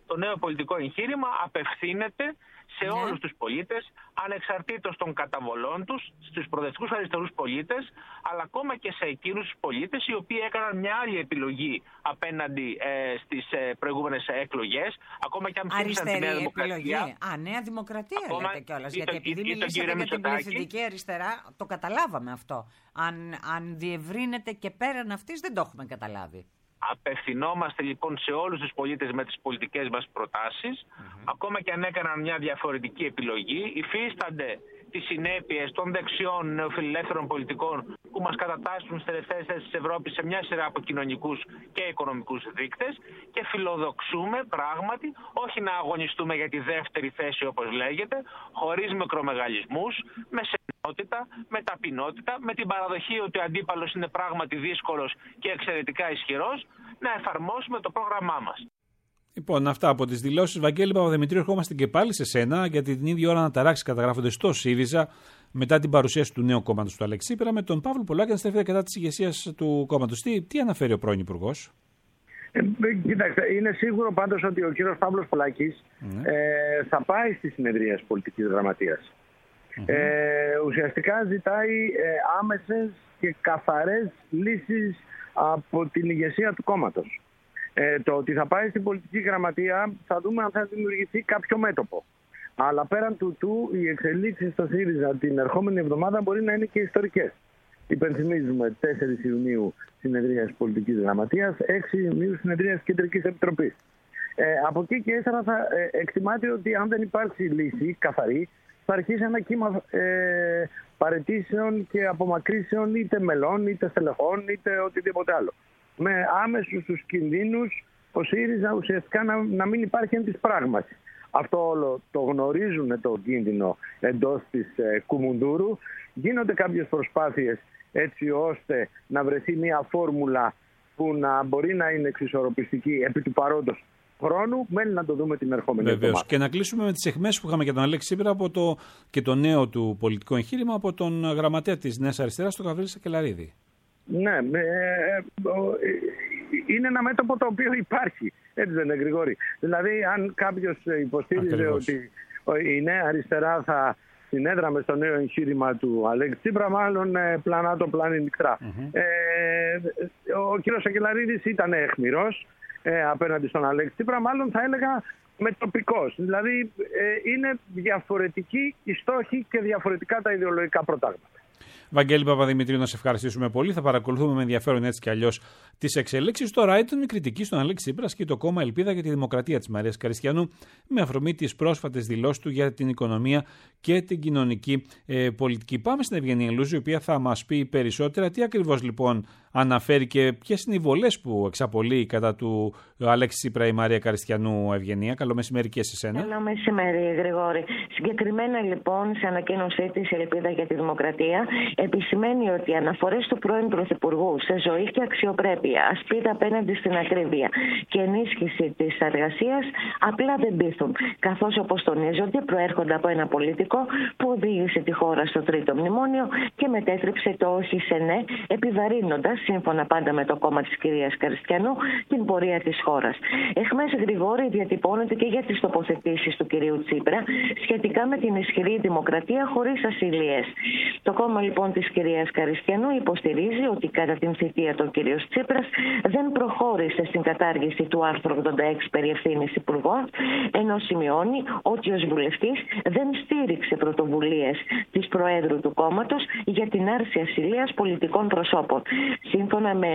το νέο πολιτικό εγχείρημα απευθύνεται σε ναι. όλους τους πολίτες, ανεξαρτήτως των καταβολών τους, στους προοδευτικούς αριστερούς πολίτες, αλλά ακόμα και σε εκείνους τους πολίτες οι οποίοι έκαναν μια άλλη επιλογή απέναντι ε, στις ε, προηγούμενες εκλογές, ακόμα και αν ψήφισαν τη Νέα Δημοκρατία. Α, Νέα Δημοκρατία ακόμα, λέτε κιόλας, γιατί το, επειδή ή, μιλήσατε για την πληθυντική αριστερά, το καταλάβαμε αυτό. Αν, αν διευρύνεται και πέραν αυτής, δεν το έχουμε καταλάβει. Απευθυνόμαστε λοιπόν σε όλους τους πολίτες με τις πολιτικές μας προτάσεις, mm-hmm. ακόμα και αν έκαναν μια διαφορετική επιλογή, υφίστανται τις συνέπειες των δεξιών νεοφιλελεύθερων πολιτικών που μας κατατάσσουν στις τελευταίες θέσεις της Ευρώπης σε μια σειρά από κοινωνικούς και οικονομικούς δείκτες και φιλοδοξούμε πράγματι όχι να αγωνιστούμε για τη δεύτερη θέση όπως λέγεται, χωρίς μικρομεγαλισμούς, με σεμνότητα, με ταπεινότητα, με την παραδοχή ότι ο αντίπαλος είναι πράγματι δύσκολος και εξαιρετικά ισχυρός, να εφαρμόσουμε το πρόγραμμά μας. Λοιπόν, αυτά από τις δηλώσεις. Βαγγέλη Παπαδημητρίου, ερχόμαστε και πάλι σε σένα, γιατί την ίδια ώρα αναταράξεις καταγράφονται στο ΣΥΡΙΖΑ μετά την παρουσίαση του νέου κόμματος του Αλέξη Τσίπρα, με τον Παύλο Πολάκη να στρέφεται κατά της ηγεσίας του κόμματος. Τι, τι αναφέρει ο πρώην Υπουργός? Ε, κοιτάξτε, είναι σίγουρο πάντως ότι ο κύριος Παύλος Πολάκης mm. ε, θα πάει στη συνεδρία πολιτικής γραμματείας. Mm-hmm. Ε, ουσιαστικά ζητάει ε, άμεσες και καθαρές λύσεις από την ηγεσία του κόμματος. Ε, το ότι θα πάει στην πολιτική γραμματεία θα δούμε αν θα δημιουργηθεί κάποιο μέτωπο. Αλλά πέραν τούτου, οι εξελίξεις στο ΣΥΡΙΖΑ την ερχόμενη εβδομάδα μπορεί να είναι και ιστορικές. Υπενθυμίζουμε τέσσερις Ιουνίου συνεδρίας πολιτικής γραμματείας, έξι Ιουνίου συνεδρίας κεντρικής επιτροπής. Ε, από εκεί και ύστερα θα ε, εκτιμάται ότι αν δεν υπάρξει λύση καθαρή, θα αρχίσει ένα κύμα ε, παραιτήσεων και απομακρύσεων είτε μελών, είτε στελεχών, είτε οτιδήποτε άλλο. Με άμεσους τους κινδύνους ο ΣΥΡΙΖΑ ουσιαστικά να, να μην υπάρχει εν της πράγματι. Αυτό όλο το γνωρίζουν το κίνδυνο εντός της ε, Κουμουντούρου. Γίνονται κάποιες προσπάθειες έτσι ώστε να βρεθεί μια φόρμουλα που να μπορεί να είναι εξισορροπιστική επί του παρόντος χρόνου. Μένει να το δούμε την ερχόμενη εβδομάδα. Βεβαίως. Και να κλείσουμε με τις εχμές που είχαμε για τον Αλέξη Τσίπρα από το, και το νέο του πολιτικό εγχείρημα από τον γραμματέα της Νέας Αριστεράς, τον Γαβρίλη Σακελαρίδη. Ναι, ε, ε, είναι ένα μέτωπο το οποίο υπάρχει, έτσι δεν είναι, Γρηγόρη? Δηλαδή αν κάποιος υποστήριζε Ακριβώς. ότι η Νέα Αριστερά θα συνέδραμε στο νέο εγχείρημα του Αλέξη Τσίπρα, μάλλον ε, πλανά το πλάνη νυχτρά. Mm-hmm. Ε, ο κ. Σακελαρίδης ήταν αιχμηρός ε, απέναντι στον Αλέξη Τσίπρα, μάλλον θα έλεγα μετοπικός. Δηλαδή ε, είναι διαφορετικοί οι στόχοι και διαφορετικά τα ιδεολογικά προτάγματα. Βαγγέλη Παπαδημητρίου, να σε ευχαριστήσουμε πολύ. Θα παρακολουθούμε με ενδιαφέρον έτσι κι αλλιώς τις εξελίξεις. Τώρα ήταν η κριτική στον Αλέξη Τσίπρα και το κόμμα Ελπίδα για τη Δημοκρατία της Μαρίας Καριστιανού, με αφορμή τις πρόσφατες δηλώσεις του για την οικονομία και την κοινωνική ε, πολιτική. Πάμε στην Ευγενία Λούζη, η οποία θα μας πει περισσότερα. Τι ακριβώς λοιπόν αναφέρει και ποιες είναι οι βολές που εξαπολύει κατά του Αλέξη Τσίπρα η Μαρία Καριστιανού. Ευγενία, καλό μεσημέρι και σε σένα. Καλό μεσημέρι, Γρηγόρη. Συγκεκριμένα λοιπόν, σε ανακοίνωσή της Ελπίδα για τη Δημοκρατία, επισημαίνει ότι οι αναφορές του πρώην Πρωθυπουργού σε ζωή και αξιοπρέπεια, ασπίδα απέναντι στην ακρίβεια και ενίσχυση της εργασίας απλά δεν πείθουν. Καθώς, όπως τονίζονται, προέρχονται από ένα πολιτικό που οδήγησε τη χώρα στο τρίτο μνημόνιο και μετέτρεψε το όχι σε ναι, επιβαρύνοντας, σύμφωνα πάντα με το κόμμα της κυρίας Καριστιανού, την πορεία της χώρας. Εχμές, Γρηγόρη, διατυπώνεται και για τις τοποθετήσεις του κυρίου Τσίπρα σχετικά με την ισχυρή δημοκρατία χωρίς ασυλίες. Το κόμμα λοιπόν της κυρίας Καριστιανού υποστηρίζει ότι κατά την θητεία του κυρίου Τσίπρας δεν προχώρησε στην κατάργηση του άρθρου ογδόντα έξι περί ευθύνης υπουργών, ενώ σημειώνει ότι ως βουλευτής δεν στήριξε πρωτοβουλίες της Προέδρου του κόμματος για την άρση ασυλίας πολιτικών προσώπων. Σύμφωνα με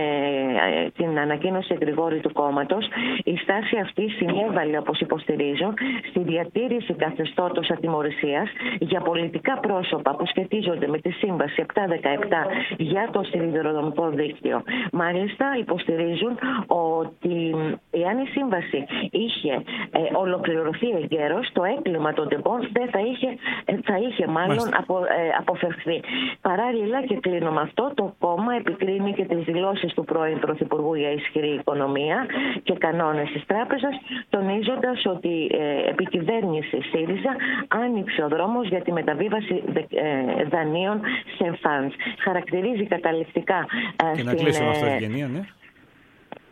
την ανακοίνωση, Γρηγόρη, του κόμματος, η στάση αυτή συνέβαλε, όπως υποστηρίζουν, στη διατήρηση καθεστώτος ατιμωρησίας για πολιτικά πρόσωπα που σχετίζονται με τη Σύμβαση επτακόσια δεκαεπτά για το σιδηροδρομικό δίκτυο. Μάλιστα, υποστηρίζουν ότι εάν η σύμβαση είχε ε, ολοκληρωθεί εγκαίρως, το έγκλημα των τεμπών δεν θα είχε, ε, θα είχε μάλλον απο, ε, αποφευθεί. Παράλληλα, και κλείνω με αυτό, το κόμμα επικρίνει και τις δηλώσεις του πρώην Πρωθυπουργού για ισχυρή οικονομία και κανόνες της τράπεζας, τονίζοντας ότι ε, επί κυβέρνηση ΣΥΡΙΖΑ άνοιξε ο δρόμος για τη μεταβίβαση ε, δανείων σε φαντς. Χαρακτηρίζει καταληκτικά ε, και στην, να κλείσουμε αυτό, Ευγενία, ναι.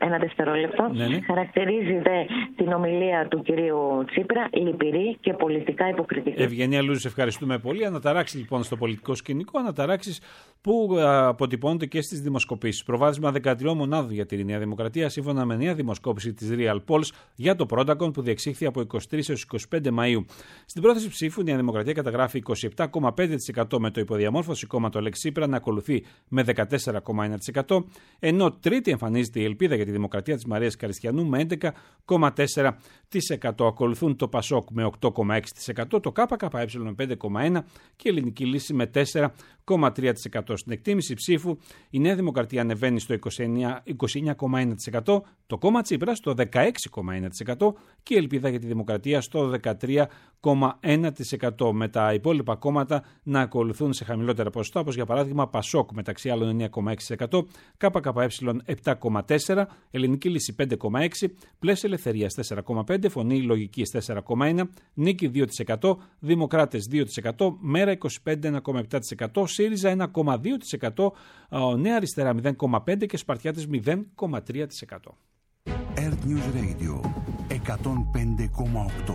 ένα δευτερόλεπτο. Ναι, ναι. Χαρακτηρίζει δε την ομιλία του κυρίου Τσίπρα λυπηρή και πολιτικά υποκριτική. Ευγενία Λούζη, ευχαριστούμε πολύ. Αναταράξει λοιπόν στο πολιτικό σκηνικό, αναταράξει που α, αποτυπώνονται και στις δημοσκοπήσεις. Προβάδισμα δεκατρία μονάδων για τη Νέα Δημοκρατία, σύμφωνα με νέα δημοσκόπηση της Real Polls για το Protacon που διεξήχθη από είκοσι τρεις έως είκοσι πέντε Μαΐου. Στην πρόθεση ψήφου, η Νέα Δημοκρατία καταγράφει είκοσι επτά κόμμα πέντε τοις εκατό με το υποδιαμόρφωση κόμμα το Λέξη Τσίπρα να ακολουθεί με δεκατέσσερα κόμμα ένα τοις εκατό, ενώ τρίτη εμφανίζεται η Ελπίδα για τη Δημοκρατία της Μαρίας Καριστιανού με έντεκα κόμμα τέσσερα τοις εκατό. Ακολουθούν το Πασόκ με οκτώ κόμμα έξι τοις εκατό, το ΚΚΕ με πέντε κόμμα ένα τοις εκατό και η Ελληνική Λύση με τέσσερα κόμμα τρία τοις εκατό. Στην εκτίμηση ψήφου, η Νέα Δημοκρατία ανεβαίνει στο είκοσι εννέα κόμμα ένα τοις εκατό, το κόμμα Τσίπρα στο δεκαέξι κόμμα ένα τοις εκατό και η Ελπίδα για τη Δημοκρατία στο δεκατρία κόμμα ένα τοις εκατό. Με τα υπόλοιπα κόμματα να ακολουθούν σε χαμηλότερα ποσοστά, όπως για παράδειγμα Πασόκ μεταξύ άλλων εννέα κόμμα έξι τοις εκατό, ΚΚΕ επτά κόμμα τέσσερα τοις εκατό, Ελληνική Λύση πέντε κόμμα έξι τοις εκατό, Πλαίσιο Ελευθερίας τέσσερα κόμμα πέντε τοις εκατό, Φωνή Λογικής τέσσερα κόμμα ένα τοις εκατό, Νίκη δύο τοις εκατό, Δημοκράτες δύο τοις εκατό, Μέρα είκοσι πέντε ένα κόμμα επτά τοις εκατό, ΣΥΡΙΖΑ ένα κόμμα δύο τοις εκατό, Νέα Αριστερά μηδέν κόμμα πέντε τοις εκατό και Σπαρτιάτες μηδέν κόμμα τρία τοις εκατό. Earth News Radio εκατόν πέντε κόμμα οκτώ.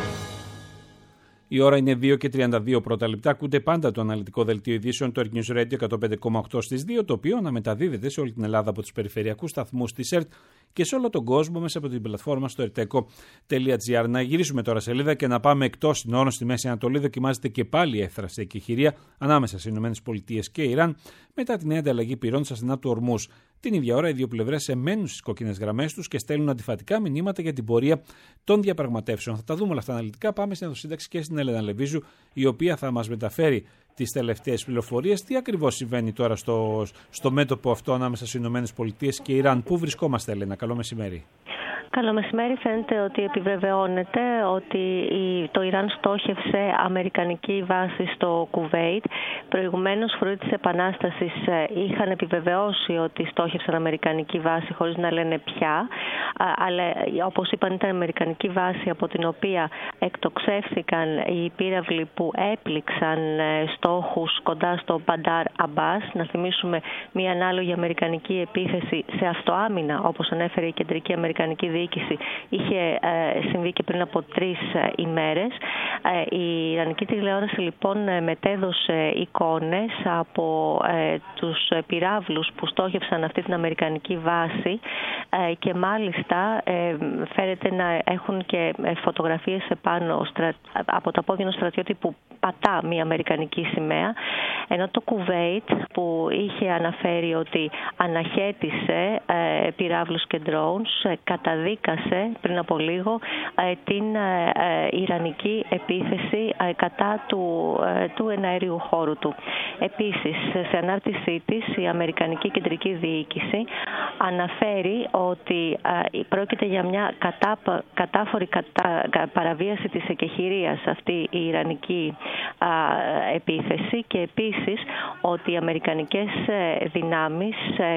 Η ώρα είναι δύο και τριάντα δύο πρώτα λεπτά. Ακούτε πάντα το αναλυτικό δελτίο ειδήσεων του Earth News Radio εκατόν πέντε κόμμα οκτώ στις δύο, το οποίο αναμεταδίδεται σε όλη την Ελλάδα από τους περιφερειακούς σταθμούς της ΕΡΤ και σε όλο τον κόσμο μέσα από την πλατφόρμα στο ερτέκο τελεία τζι άρ. Να γυρίσουμε τώρα σελίδα και να πάμε εκτός συνόρων στη Μέση Ανατολή. Δοκιμάζεται και πάλι η έφθραση εκεχηρία ανάμεσα στις ΗΠΑ και Ιράν μετά την νέα ανταλλαγή πυρών στα στενά του Ορμούζ. Την ίδια ώρα, οι δύο πλευρές εμένουν στις κόκκινες γραμμές τους και στέλνουν αντιφατικά μηνύματα για την πορεία των διαπραγματεύσεων. Θα τα δούμε όλα αυτά αναλυτικά. Πάμε στην ενδοσύνταξη και στην Έλενα Λεβίζου, η οποία θα μας μεταφέρει τις τελευταίες πληροφορίες. Τι ακριβώς συμβαίνει τώρα στο, στο μέτωπο αυτό ανάμεσα στις ΗΠΑ και Ιράν? Πού βρισκόμαστε, Έλενα? Καλό μεσημέρι. Καλό μεσημέρι. Φαίνεται ότι επιβεβαιώνεται ότι το Ιράν στόχευσε αμερικανική βάση στο Κουβέιτ. Προηγουμένως, φρουροί της Επανάστασης είχαν επιβεβαιώσει ότι στόχευσαν αμερικανική βάση χωρίς να λένε ποια. Αλλά όπως είπαν, ήταν αμερικανική βάση από την οποία εκτοξεύθηκαν οι πύραυλοι που έπληξαν στόχους κοντά στο Μπαντάρ Αμπάς. Να θυμίσουμε μια ανάλογη αμερικανική επίθεση σε αυτοάμυνα, όπως ανέφερε η Κεντρική Αμερικανική Διοίκηση, είχε συμβεί και πριν από τρεις ημέρες. Η Ιρανική τηλεόραση λοιπόν μετέδωσε εικόνες από τους πυράβλους που στόχευσαν αυτή την αμερικανική βάση και μάλιστα φέρεται να έχουν και φωτογραφίες επάνω από το απόγειο στρατιώτη που πατά μια αμερικανική σημαία, ενώ το Κουβέιτ που είχε αναφέρει ότι αναχέτησε πυράβλους και drones καταδίκασε πριν από λίγο την ιρανική επίθεση κατά του, του εναέριου χώρου του. Επίσης, σε ανάρτησή της, η Αμερικανική Κεντρική Διοίκηση αναφέρει ότι πρόκειται για μια κατά, κατάφορη κατα, παραβίαση της εκεχηρίας αυτή η ιρανική επίθεση και επίσης ότι οι αμερικανικές δυνάμεις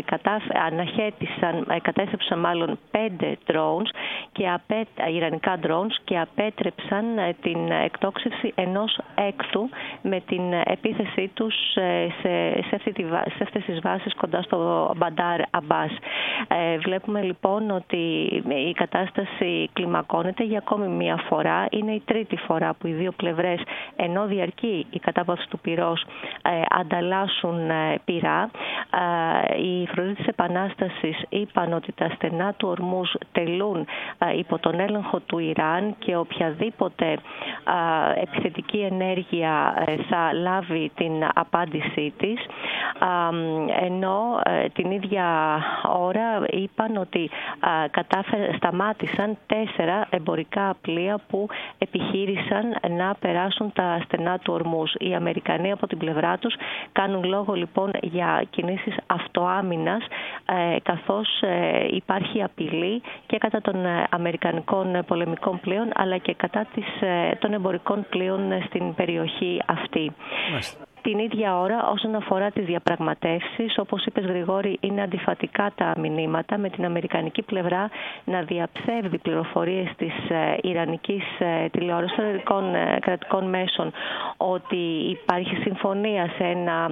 αναχέτησαν, κατέστρεψαν μάλλον πέντε drones και απέ, ιρανικά drones και απέτρεψαν την εκτόξευση ενός έκτου με την επίθεσή τους σε, σε, αυτή τη, σε αυτές τις βάσεις κοντά στο Μπαντάρ Αμπάς. Ε, βλέπουμε λοιπόν ότι η κατάσταση κλιμακώνεται για ακόμη μία φορά. Είναι η τρίτη φορά που οι δύο πλευρές, ενώ διαρκεί η κατάπαυση του πυρός, ε, ανταλλάσσουν ε, πυρά. Ε, οι φρουροί της Επανάστασης είπαν ότι τα στενά του Ορμούζ τελούν ε, υπό τον έλεγχο του Ιράν και οποιαδήποτε ε, επιθετική ενέργεια ε, θα λάβει την απάντησή της. Ε, ενώ ε, την ίδια ώρα είπαν ότι ε, κατάφερ, σταμάτησαν τέσσερα εμπορικά πλοία που επιχείρησαν να περάσουν τα στενά του Ορμούζ. Οι Αμερικανοί από την πλευρά τους κάνουν λόγο λοιπόν για κινήσεις αυτοάμυνας, ε, καθώς ε, υπάρχει απειλή και κατά των ε, αμερικανικών πολεμικών πλοίων αλλά και κατά της, ε, των εμπορικών πλοίων στην περιοχή αυτή. Την ίδια ώρα, όσον αφορά τις διαπραγματεύσεις, όπως είπες Γρηγόρη, είναι αντιφατικά τα μηνύματα, με την αμερικανική πλευρά να διαψεύδει πληροφορίες της ιρανικής τηλεόρασης των κρατικών μέσων ότι υπάρχει συμφωνία σε ένα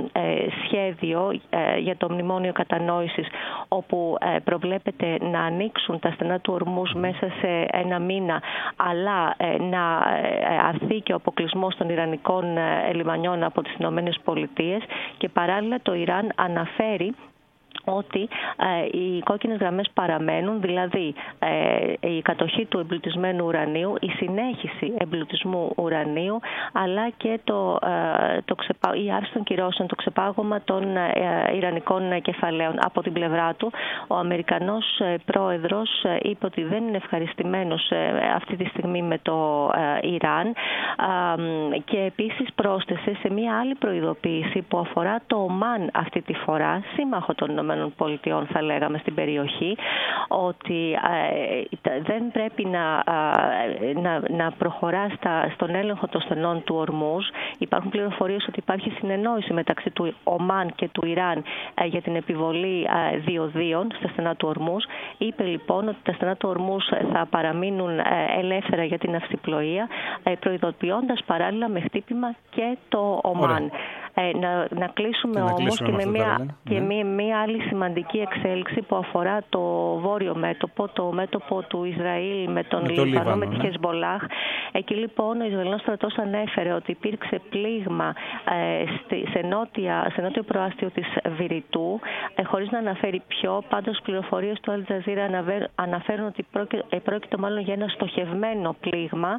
σχέδιο για το μνημόνιο κατανόησης, όπου προβλέπεται να ανοίξουν τα στενά του Ορμούζ μέσα σε ένα μήνα, αλλά να αρθεί και ο αποκλεισμός των ιρανικών λιμανιών από τις Ηνωμένες Πολιτείες, και παράλληλα το Ιράν αναφέρει ότι ε, οι κόκκινες γραμμές παραμένουν, δηλαδή ε, η κατοχή του εμπλουτισμένου ουρανίου, η συνέχιση εμπλουτισμού ουρανίου, αλλά και το, ε, το ξεπα... η άρση των κυρώσεων, το ξεπάγωμα των ε, ιρανικών κεφαλαίων. Από την πλευρά του, ο Αμερικανός ε, πρόεδρος ε, είπε ότι δεν είναι ευχαριστημένος ε, αυτή τη στιγμή με το ε, Ιράν, ε, και επίσης πρόσθεσε σε μία άλλη προειδοποίηση που αφορά το Ομάν αυτή τη φορά, σύμμαχο των Ηνωμένων Πολιτειών θα λέγαμε στην περιοχή, ότι ε, δεν πρέπει να, ε, να, να προχωρά στα, στον έλεγχο των στενών του Ορμούζ. Υπάρχουν πληροφορίες ότι υπάρχει συνεννόηση μεταξύ του Ομάν και του Ιράν ε, για την επιβολή ε, διοδίων στα στενά του Ορμούζ. Είπε λοιπόν ότι τα στενά του Ορμούζ θα παραμείνουν ε, ελεύθερα για την αυσιπλοεία, ε, προειδοποιώντας παράλληλα με χτύπημα και το Ομάν. Ε, να, να κλείσουμε όμως και, με μια, και ναι. μια άλλη σημαντική εξέλιξη που αφορά το βόρειο μέτωπο, το μέτωπο του Ισραήλ με τον με Λίβανο, Λίβανο, με τη ναι. Χεσμολάχ. Εκεί λοιπόν ο Ισραηλινός στρατός ανέφερε ότι υπήρξε πλήγμα ε, στη, σε, νότια, σε νότιο προάστιο της Βηρητού, ε, χωρίς να αναφέρει ποιο. Πάντως πληροφορίες του Αλ Τζαζίρα αναφέρουν ότι πρόκει, ε, πρόκειται μάλλον για ένα στοχευμένο πλήγμα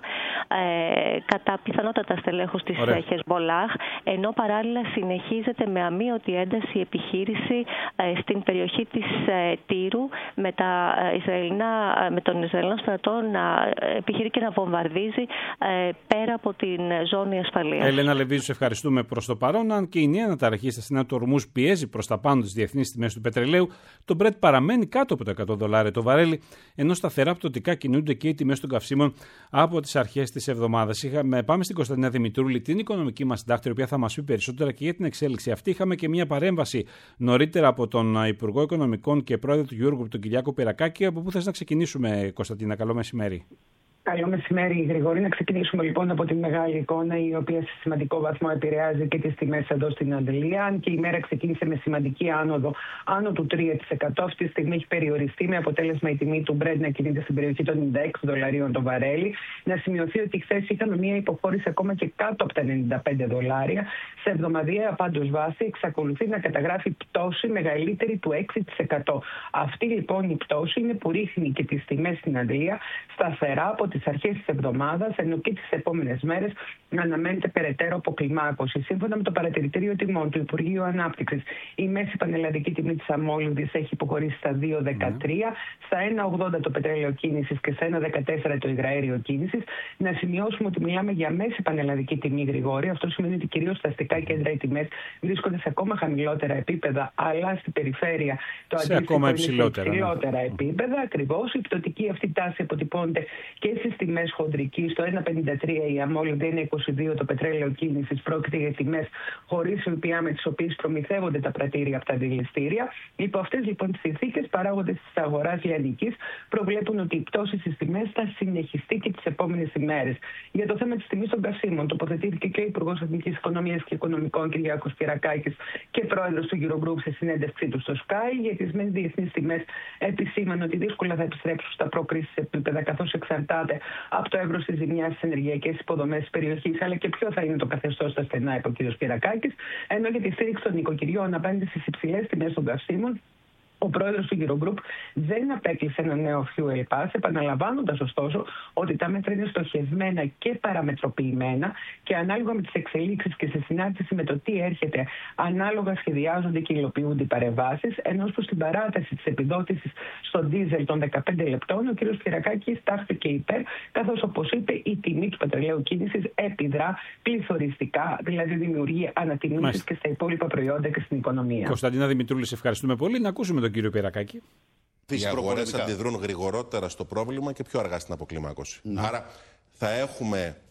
ε, κατά πιθανότατα στελέχους της Χεσμολάχ, ενώ παράλληλα συνεχίζεται με αμείωτη ένταση η επιχείρηση ε, στην περιοχή της ε, Τύρου με, τα, ε, Ισραηλινά, με τον Ισραηλινό στρατό να επιχειρεί και να βομβαρδίζει ε, πέρα από την ζώνη ασφαλείας. Έλενα Λεβίζου, σε ευχαριστούμε προς το παρόν. Αν και η νέα αναταραχή στα στενά του Ορμούζ πιέζει προς τα πάνω τις διεθνείς τιμές του πετρελαίου, το Brent παραμένει κάτω από τα εκατό δολάρια το βαρέλι, ενώ σταθερά πτωτικά κινούνται και οι τιμές των καυσίμων από τις αρχές της εβδομάδας. Είχαμε, πάμε στην Κωνσταντίνα Δημητρούλη, την οικονομική μας συντάκτρια, η οποία θα μας πει περισσότερα και για την εξέλιξη αυτή. Είχαμε και μια παρέμβαση νωρίτερα από τον Υπουργό Οικονομικών και Πρόεδρο του Eurogroup, τον Κυριάκο Πυρακάκη. Από πού θες να ξεκινήσουμε, Κωνσταντίνα? Καλό μεσημέρι. Καλό μεσημέρι, Γρηγόρη. Να ξεκινήσουμε λοιπόν από τη μεγάλη εικόνα, η οποία σε σημαντικό βαθμό επηρεάζει και τις τιμές εδώ στην Αγγλία. Αν και η μέρα ξεκίνησε με σημαντική άνοδο άνω του τρία τοις εκατό, αυτή τη στιγμή έχει περιοριστεί, με αποτέλεσμα η τιμή του Brent να κινείται στην περιοχή των ενενήντα έξι δολαρίων το βαρέλι. Να σημειωθεί ότι χθες είχαμε μια υποχώρηση ακόμα και κάτω από τα ενενήντα πέντε δολάρια. Σε εβδομαδιαία πάντως βάση εξακολουθεί να καταγράφει πτώση μεγαλύτερη του έξι τοις εκατό. Αυτή λοιπόν η πτώση είναι που ρίχνει και τις τιμές στην Αγγλία σταθερά από τις αρχές της εβδομάδας, ενώ και τις επόμενες μέρες αναμένεται περαιτέρω αποκλιμάκωση. Σύμφωνα με το παρατηρητήριο τιμών του Υπουργείου Ανάπτυξης, η μέση πανελλαδική τιμή της αμόλυβδης έχει υποχωρήσει στα δύο δεκατρία, στα ένα ογδόντα το πετρέλαιο κίνησης και στα ένα δεκατέσσερα το υγραέριο κίνησης. Να σημειώσουμε ότι μιλάμε για μέση πανελλαδική τιμή, Γρηγόρη. Αυτό σημαίνει ότι κυρίως στα αστικά κέντρα οι τιμές βρίσκονται σε ακόμα χαμηλότερα επίπεδα, αλλά στην περιφέρεια το αντίστοιχο είναι σε υψηλότερα ναι. επίπεδα. Ακριβώς. Η πτωτική αυτή τάση αποτυπώνεται και στις τιμές χοντρική. Στο ένα πενήντα τρία η αμόλυβδη, ένα είκοσι δύο το πετρέλαιο κίνησης. Πρόκειται για τιμές χωρίς ΦΠΑ, με τις οποίες προμηθεύονται τα πρατήρια από τα αντιληστήρια. Υπό αυτές λοιπόν τις συνθήκες, παράγοντες της αγοράς λιανικής προβλέπουν ότι η πτώση στις τιμές θα συνεχιστεί και τις επόμενες ημέρες. Για το θέμα της τιμής των καυσίμων, τοποθετήθηκε και ο Υπουργός Εθνικής Οικονομίας και Οικονομικών Κυριάκος Πυρακάκης και πρόεδρος του Eurogroup σε συνέντευξή του στο Sky. Για τις μεν διεθνείς τιμές επισήμανε ότι δύσκολα θα επιστρέψουν στα προκρίσεις επίπεδα, καθώς εξαρτάται από το εύρος της ζημιάς στις ενεργειακές υποδομές της περιοχής, αλλά και ποιο θα είναι το καθεστώς στα στενά, είπε ο κ. Πυρακάκης. Ενώ για τη στήριξη των νοικοκυριών απέναντι στις υψηλές τιμές των καυσίμων, ο πρόεδρος του Eurogroup δεν απέκλεισε ένα νέο fuel pass, επαναλαμβάνοντας ωστόσο ότι τα μέτρα είναι στοχευμένα και παραμετροποιημένα και ανάλογα με τις εξελίξεις και σε συνάρτηση με το τι έρχεται, ανάλογα σχεδιάζονται και υλοποιούνται οι παρεμβάσεις. Ενώ προς την παράταση της επιδότησης στο ντίζελ των δεκαπέντε λεπτών, ο κ. Πυρακάκης τάχθηκε υπέρ, καθώς όπως είπε, η τιμή του πετρελαίου κίνησης επιδρά πληθωριστικά, δηλαδή δημιουργεί ανατιμήσεις και στα υπόλοιπα προϊόντα και στην οικονομία. Κωνσταντίνα Δημητρούλη, σε ευχαριστούμε πολύ. Να ακούσουμε τον κύριο Πυρακάκη. Οι αγορές αντιδρούν γρηγορότερα στο πρόβλημα και πιο αργά στην αποκλιμάκωση. Mm. Άρα θα έχουμε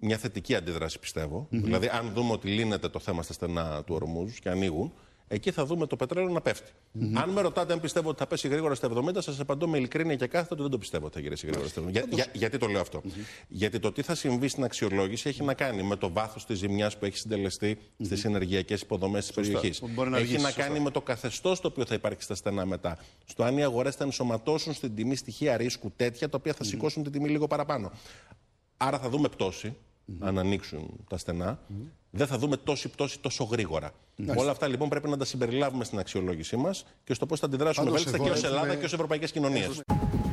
μια θετική αντίδραση, πιστεύω. Mm-hmm. Δηλαδή, αν δούμε ότι λύνεται το θέμα στα στενά του Ορμούζ και ανοίγουν, εκεί θα δούμε το πετρέλαιο να πέφτει. Mm-hmm. Αν με ρωτάτε αν πιστεύω ότι θα πέσει γρήγορα στα εβδομήντα, σας απαντώ με ειλικρίνεια και κάθετα ότι δεν το πιστεύω ότι θα γυρίσει γρήγορα στα εβδομήντα. Για, για, γιατί το λέω αυτό? Mm-hmm. Γιατί το τι θα συμβεί στην αξιολόγηση έχει να κάνει με το βάθος της ζημιάς που έχει συντελεστεί mm-hmm. στις ενεργειακές υποδομές της περιοχής. Να έχει να κάνει με το καθεστώς το οποίο θα υπάρχει στα στενά μετά. Στο αν οι αγορές θα ενσωματώσουν στην τιμή στοιχεία ρίσκου τέτοια τα οποία θα mm-hmm. σηκώσουν την τιμή λίγο παραπάνω. Άρα θα δούμε πτώση. Mm-hmm. Αν ανοίξουν τα στενά, mm-hmm. δεν θα δούμε τόση πτώση τόσο γρήγορα. Mm-hmm. Όλα αυτά λοιπόν πρέπει να τα συμπεριλάβουμε στην αξιολόγησή μας και στο πώς θα αντιδράσουμε βέλτιστα και ως Ελλάδα και ως ευρωπαϊκές κοινωνίες.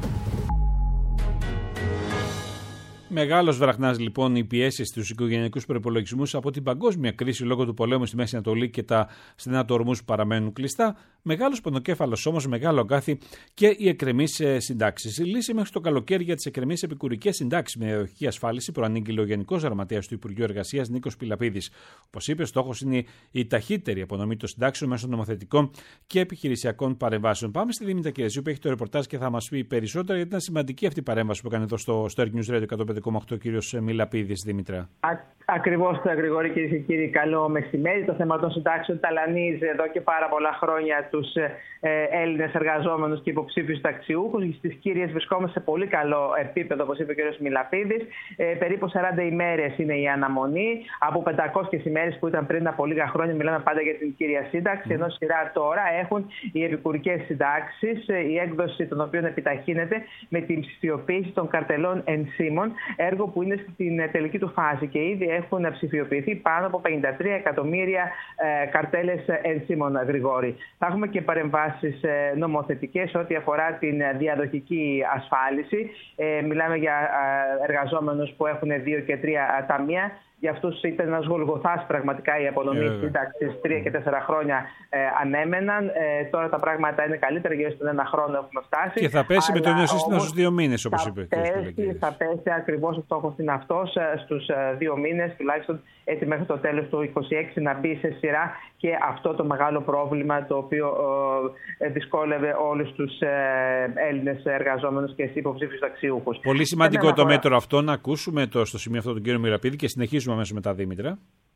Μεγάλος βραχνάς λοιπόν οι πιέσεις στους οικογενειακούς προϋπολογισμούς από την παγκόσμια κρίση λόγω του πολέμου στη Μέση Ανατολή και τα στενά του Ορμούζ που παραμένουν κλειστά. Μεγάλος πονοκέφαλος όμως, μεγάλο αγκάθι και οι εκκρεμείς συντάξεις. Η λύση μέχρι το καλοκαίρι για τις εκκρεμείς επικουρικές συντάξεις με διαδοχική ασφάλιση προανήγγειλε ο Γενικός Γραμματέας του Υπουργείου Εργασίας Νίκος Πιλαπίδης. Όπως είπε, στόχος είναι η ταχύτερη απονομή των συντάξεων μέσω νομοθετικών και επιχειρησιακών παρεμβάσεων. Πάμε στη Δήμητρα Κυρασίου που έχει το ρεπορτάζ και θα μας πει περισσότερα, γιατί ήταν σημαντική αυτή η παρέμβαση που έκανε εδώ στο Star News Radio εκατόν πέντε κόμμα οκτώ ο κύριος Μιλαπίδης. Δήμητρα. Ακριβώς, ακριβώς, κυρίες και κύριοι, καλό μεσημέρι. Το θέμα των συντάξεων ταλανίζει εδώ και πάρα πολλά χρόνια τους ε, Έλληνες εργαζόμενους και υποψήφιους συνταξιούχους. Στις κύριες βρισκόμαστε σε πολύ καλό επίπεδο, όπως είπε ο κύριος Μιλαπίδης. Ε, περίπου σαράντα ημέρες είναι η αναμονή. Από πεντακόσιες ημέρες που ήταν πριν από λίγα χρόνια, μιλάμε πάντα για την κύρια σύνταξη. Mm. Ενώ σειρά τώρα έχουν οι επικουρικές συντάξεις, η έκδοση των οποίων επιταχύνεται με την ψηφιοποίηση των καρτελών ενσύμων, έργο που είναι στην τελική του φάση και ήδη έχουν ψηφιοποιηθεί πάνω από πενήντα τρία εκατομμύρια ε, καρτέλες ενσύμων, Γρηγόρη. Θα έχουμε και παρεμβάσεις ε, νομοθετικές ό,τι αφορά την διαδοχική ασφάλιση. Ε, μιλάμε για ε, εργαζόμενους που έχουν δύο και τρία ταμεία. Για αυτούς ήταν ένας γολγοθάς πραγματικά η απονομή yeah. σύνταξης. Τρία και τέσσερα χρόνια ε, ανέμεναν. Ε, τώρα τα πράγματα είναι καλύτερα, γιατί στον ένα χρόνο έχουμε φτάσει. Και θα πέσει με το νέο σύστημα στους δύο μήνες, όπως είπε. Πέσει, θα πέσει ακριβώς, ο στόχος είναι αυτός, στους δύο μήνες, τουλάχιστον έτσι μέχρι το τέλος του είκοσι έξι να μπει σε σειρά και αυτό το μεγάλο πρόβλημα το οποίο ε, δυσκόλευε όλους τους ε, Έλληνες εργαζόμενους και υποψήφιους ταξιούχους. Πολύ σημαντικό το μέτρο αυτό, να ακούσουμε το, στο σημείο αυτό τον κύριο Μιλαπίδη και συνεχίζουμε αμέσως μετά, Δήμητρα.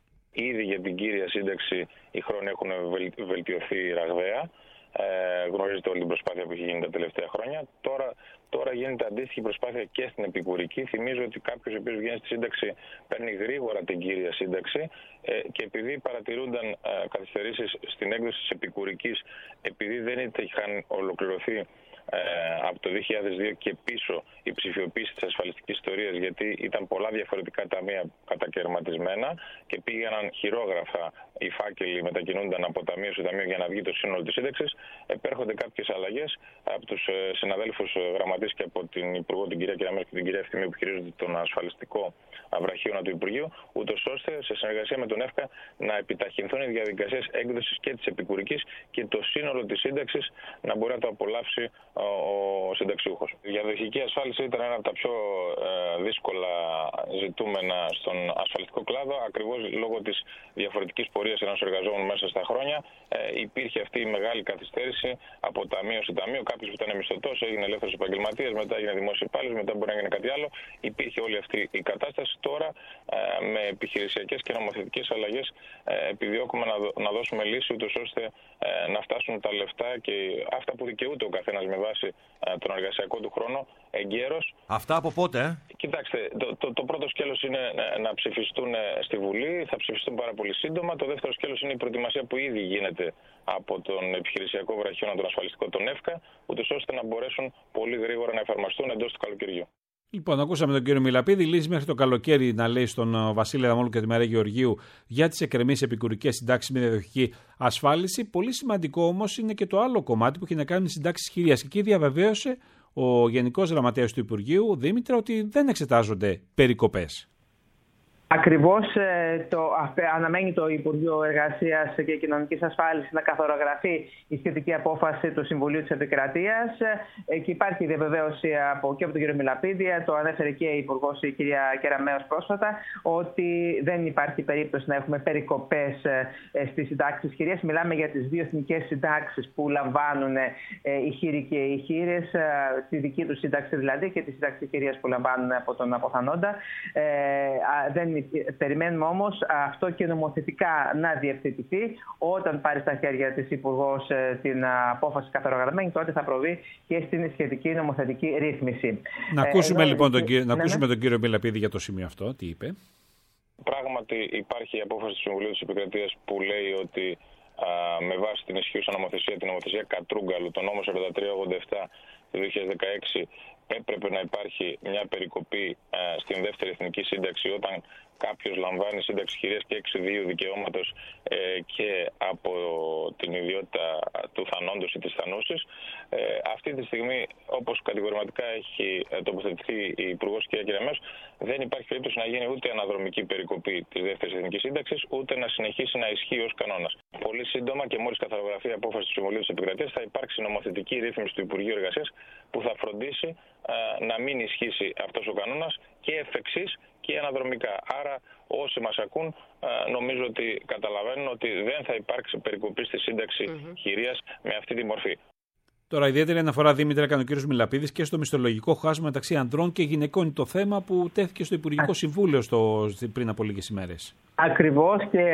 Ήδη για την κύρια σύνταξη οι χρόνοι έχουν βελτιωθεί ραγδαία. Ε, γνωρίζετε όλη την προσπάθεια που έχει γίνει τα τελευταία χρόνια. Τώρα, τώρα γίνεται αντίστοιχη προσπάθεια και στην επικουρική. Θυμίζω ότι κάποιος ο οποίος βγαίνει στη σύνταξη παίρνει γρήγορα την κύρια σύνταξη ε, και επειδή παρατηρούνταν ε, καθυστερήσεις στην έκδοση της επικουρικής, επειδή δεν είχαν ολοκληρωθεί Ε, από το δύο χιλιάδες δύο και πίσω η ψηφιοποίηση της ασφαλιστικής ιστορίας, γιατί ήταν πολλά διαφορετικά ταμεία κατακαιρματισμένα και πήγαιναν χειρόγραφα οι φάκελοι, μετακινούνταν από ταμείο σε ταμείο για να βγει το σύνολο της σύνταξης. Επέρχονται κάποιες αλλαγές από τους ε, συναδέλφους γραμματείς και από την Υπουργό, την κυρία Κεραμέως και την κυρία Ευθυμίου, που χειρίζονται τον ασφαλιστικό βραχίωνα του Υπουργείου, ούτως ώστε σε συνεργασία με τον ΕΦΚΑ να επιταχυνθούν οι διαδικασίες έκδοσης και της επικουρικής και το σύνολο της σύνταξης να μπορεί να το απολαύσει ο συνταξιούχος. Η διαδοχική ασφάλιση ήταν ένα από τα πιο ε, δύσκολα ζητούμενα στον ασφαλιστικό κλάδο, ακριβώς λόγω της διαφορετικής πορείας ενός εργαζόμενου μέσα στα χρόνια. Ε, υπήρχε αυτή η μεγάλη καθυστέρηση από ταμείο σε ταμείο. Κάποιος που ήταν μισθωτός έγινε ελεύθερος επαγγελματίας, μετά έγινε δημόσιος υπάλληλος, μετά μπορεί να έγινε κάτι άλλο. Υπήρχε όλη αυτή η κατάσταση. Τώρα ε, με επιχειρησιακές και νομοθετικές αλλαγές ε, επιδιώκουμε να, δω, να δώσουμε λύση, ούτως ώστε ε, να φτάσουν τα λεφτά και αυτά που δικαιούται ο καθένας με βάση τον εργασιακό του χρόνο εγκαίρος. Αυτά από πότε, ε? Κοιτάξτε, το, το, το πρώτο σκέλος είναι να ψηφιστούν στη Βουλή, θα ψηφιστούν πάρα πολύ σύντομα. Το δεύτερο σκέλος είναι η προετοιμασία που ήδη γίνεται από τον επιχειρησιακό βραχίωνα, τον ασφαλιστικό, τον ΕΦΚΑ, ούτως ώστε να μπορέσουν πολύ γρήγορα να εφαρμοστούν εντός του καλοκαιριού. Λοιπόν, ακούσαμε τον κύριο Μιλαπίδη. Λύση μέχρι το καλοκαίρι να λέει στον Βασίλη Αδαμόλου και τη Μαρία Γεωργίου για τις εκκρεμείς επικουρικές συντάξεις με διαδοχική ασφάλιση. Πολύ σημαντικό όμως είναι και το άλλο κομμάτι που έχει να κάνει με συντάξεις χειρίας. Και εκεί διαβεβαίωσε ο Γενικός Γραμματέας του Υπουργείου, Δήμητρα, ότι δεν εξετάζονται περικοπές. Ακριβώς ε, το, αναμένει το Υπουργείο Εργασίας και Κοινωνικής Ασφάλισης να καθορογραφεί η σχετική απόφαση του Συμβουλίου της Επικρατείας ε, και υπάρχει διαβεβαίωση από, και από τον κύριο Μιλαπίδη, το ανέφερε και η Υπουργός η κυρία Κεραμέως πρόσφατα, ότι δεν υπάρχει περίπτωση να έχουμε περικοπές ε, στις συντάξεις χειρίας. Μιλάμε για τις δύο εθνικές συντάξεις που λαμβάνουν ε, οι χείροι και οι χείρες, ε, τη δική τους σύνταξη δηλαδή και τη σύνταξη χειρίας που λαμβάνουν από τον αποθανόντα. Ε, δεν Περιμένουμε όμως αυτό και νομοθετικά να διευθετηθεί. Όταν πάρει στα χέρια της Υπουργός την απόφαση καθορογραμμένη, τότε θα προβεί και στην σχετική νομοθετική ρύθμιση. Να ακούσουμε ε, λοιπόν τον, ναι, να ακούσουμε ναι. τον κύριο Μιλαπίδη για το σημείο αυτό. Τι είπε? Πράγματι υπάρχει η απόφαση του Συμβουλίου της Επικρατείας που λέει ότι α, με βάση την ισχύουσα νομοθεσία, την νομοθεσία Κατρούγκαλου, τον νόμο σαράντα τρία ογδόντα επτά του δύο χιλιάδες δεκαέξι, έπρεπε να υπάρχει μια περικοπή α, στην δεύτερη εθνική σύνταξη όταν κάποιος λαμβάνει σύνταξη χειρίας και εξιδίου δικαιώματος ε, και από την ιδιότητα του θανόντος ή της θανούσης. Ε, αυτή τη στιγμή, όπως κατηγορηματικά έχει τοποθετηθεί η Υπουργός κ. Κεραμέως, δεν υπάρχει περίπτωση να γίνει ούτε αναδρομική περικοπή της δεύτερης εθνικής σύνταξης, ούτε να συνεχίσει να ισχύει ως κανόνας. Πολύ σύντομα και μόλις καθαρογραφεί η απόφαση του Συμβουλίου της Επικρατείας, θα υπάρξει νομοθετική ρύθμιση του Υπουργείου Εργασίας που θα φροντίσει α, να μην ισχύσει αυτός ο κανόνας και εφ' εξής και αναδρομικά. Άρα όσοι μας ακούν νομίζω ότι καταλαβαίνουν ότι δεν θα υπάρξει περικοπή στη σύνταξη mm-hmm. χειρίας με αυτή τη μορφή. Τώρα, ιδιαίτερη αναφορά, Δήμητρα, έκανε ο κ. Μιλαπίδης και στο μισθολογικό χάσμα μεταξύ ανδρών και γυναικών. Το θέμα που τέθηκε στο Υπουργικό Α. Συμβούλιο στο, πριν από λίγες ημέρες. Ακριβώς, και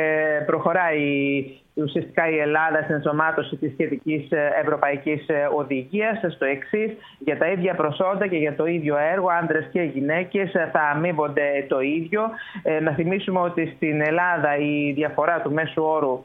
προχωράει ουσιαστικά η Ελλάδα στην ενσωμάτωση της σχετικής ευρωπαϊκής οδηγίας στο εξής: για τα ίδια προσόντα και για το ίδιο έργο, άντρες και γυναίκες θα αμείβονται το ίδιο. Ε, να θυμίσουμε ότι στην Ελλάδα η διαφορά του μέσου όρου,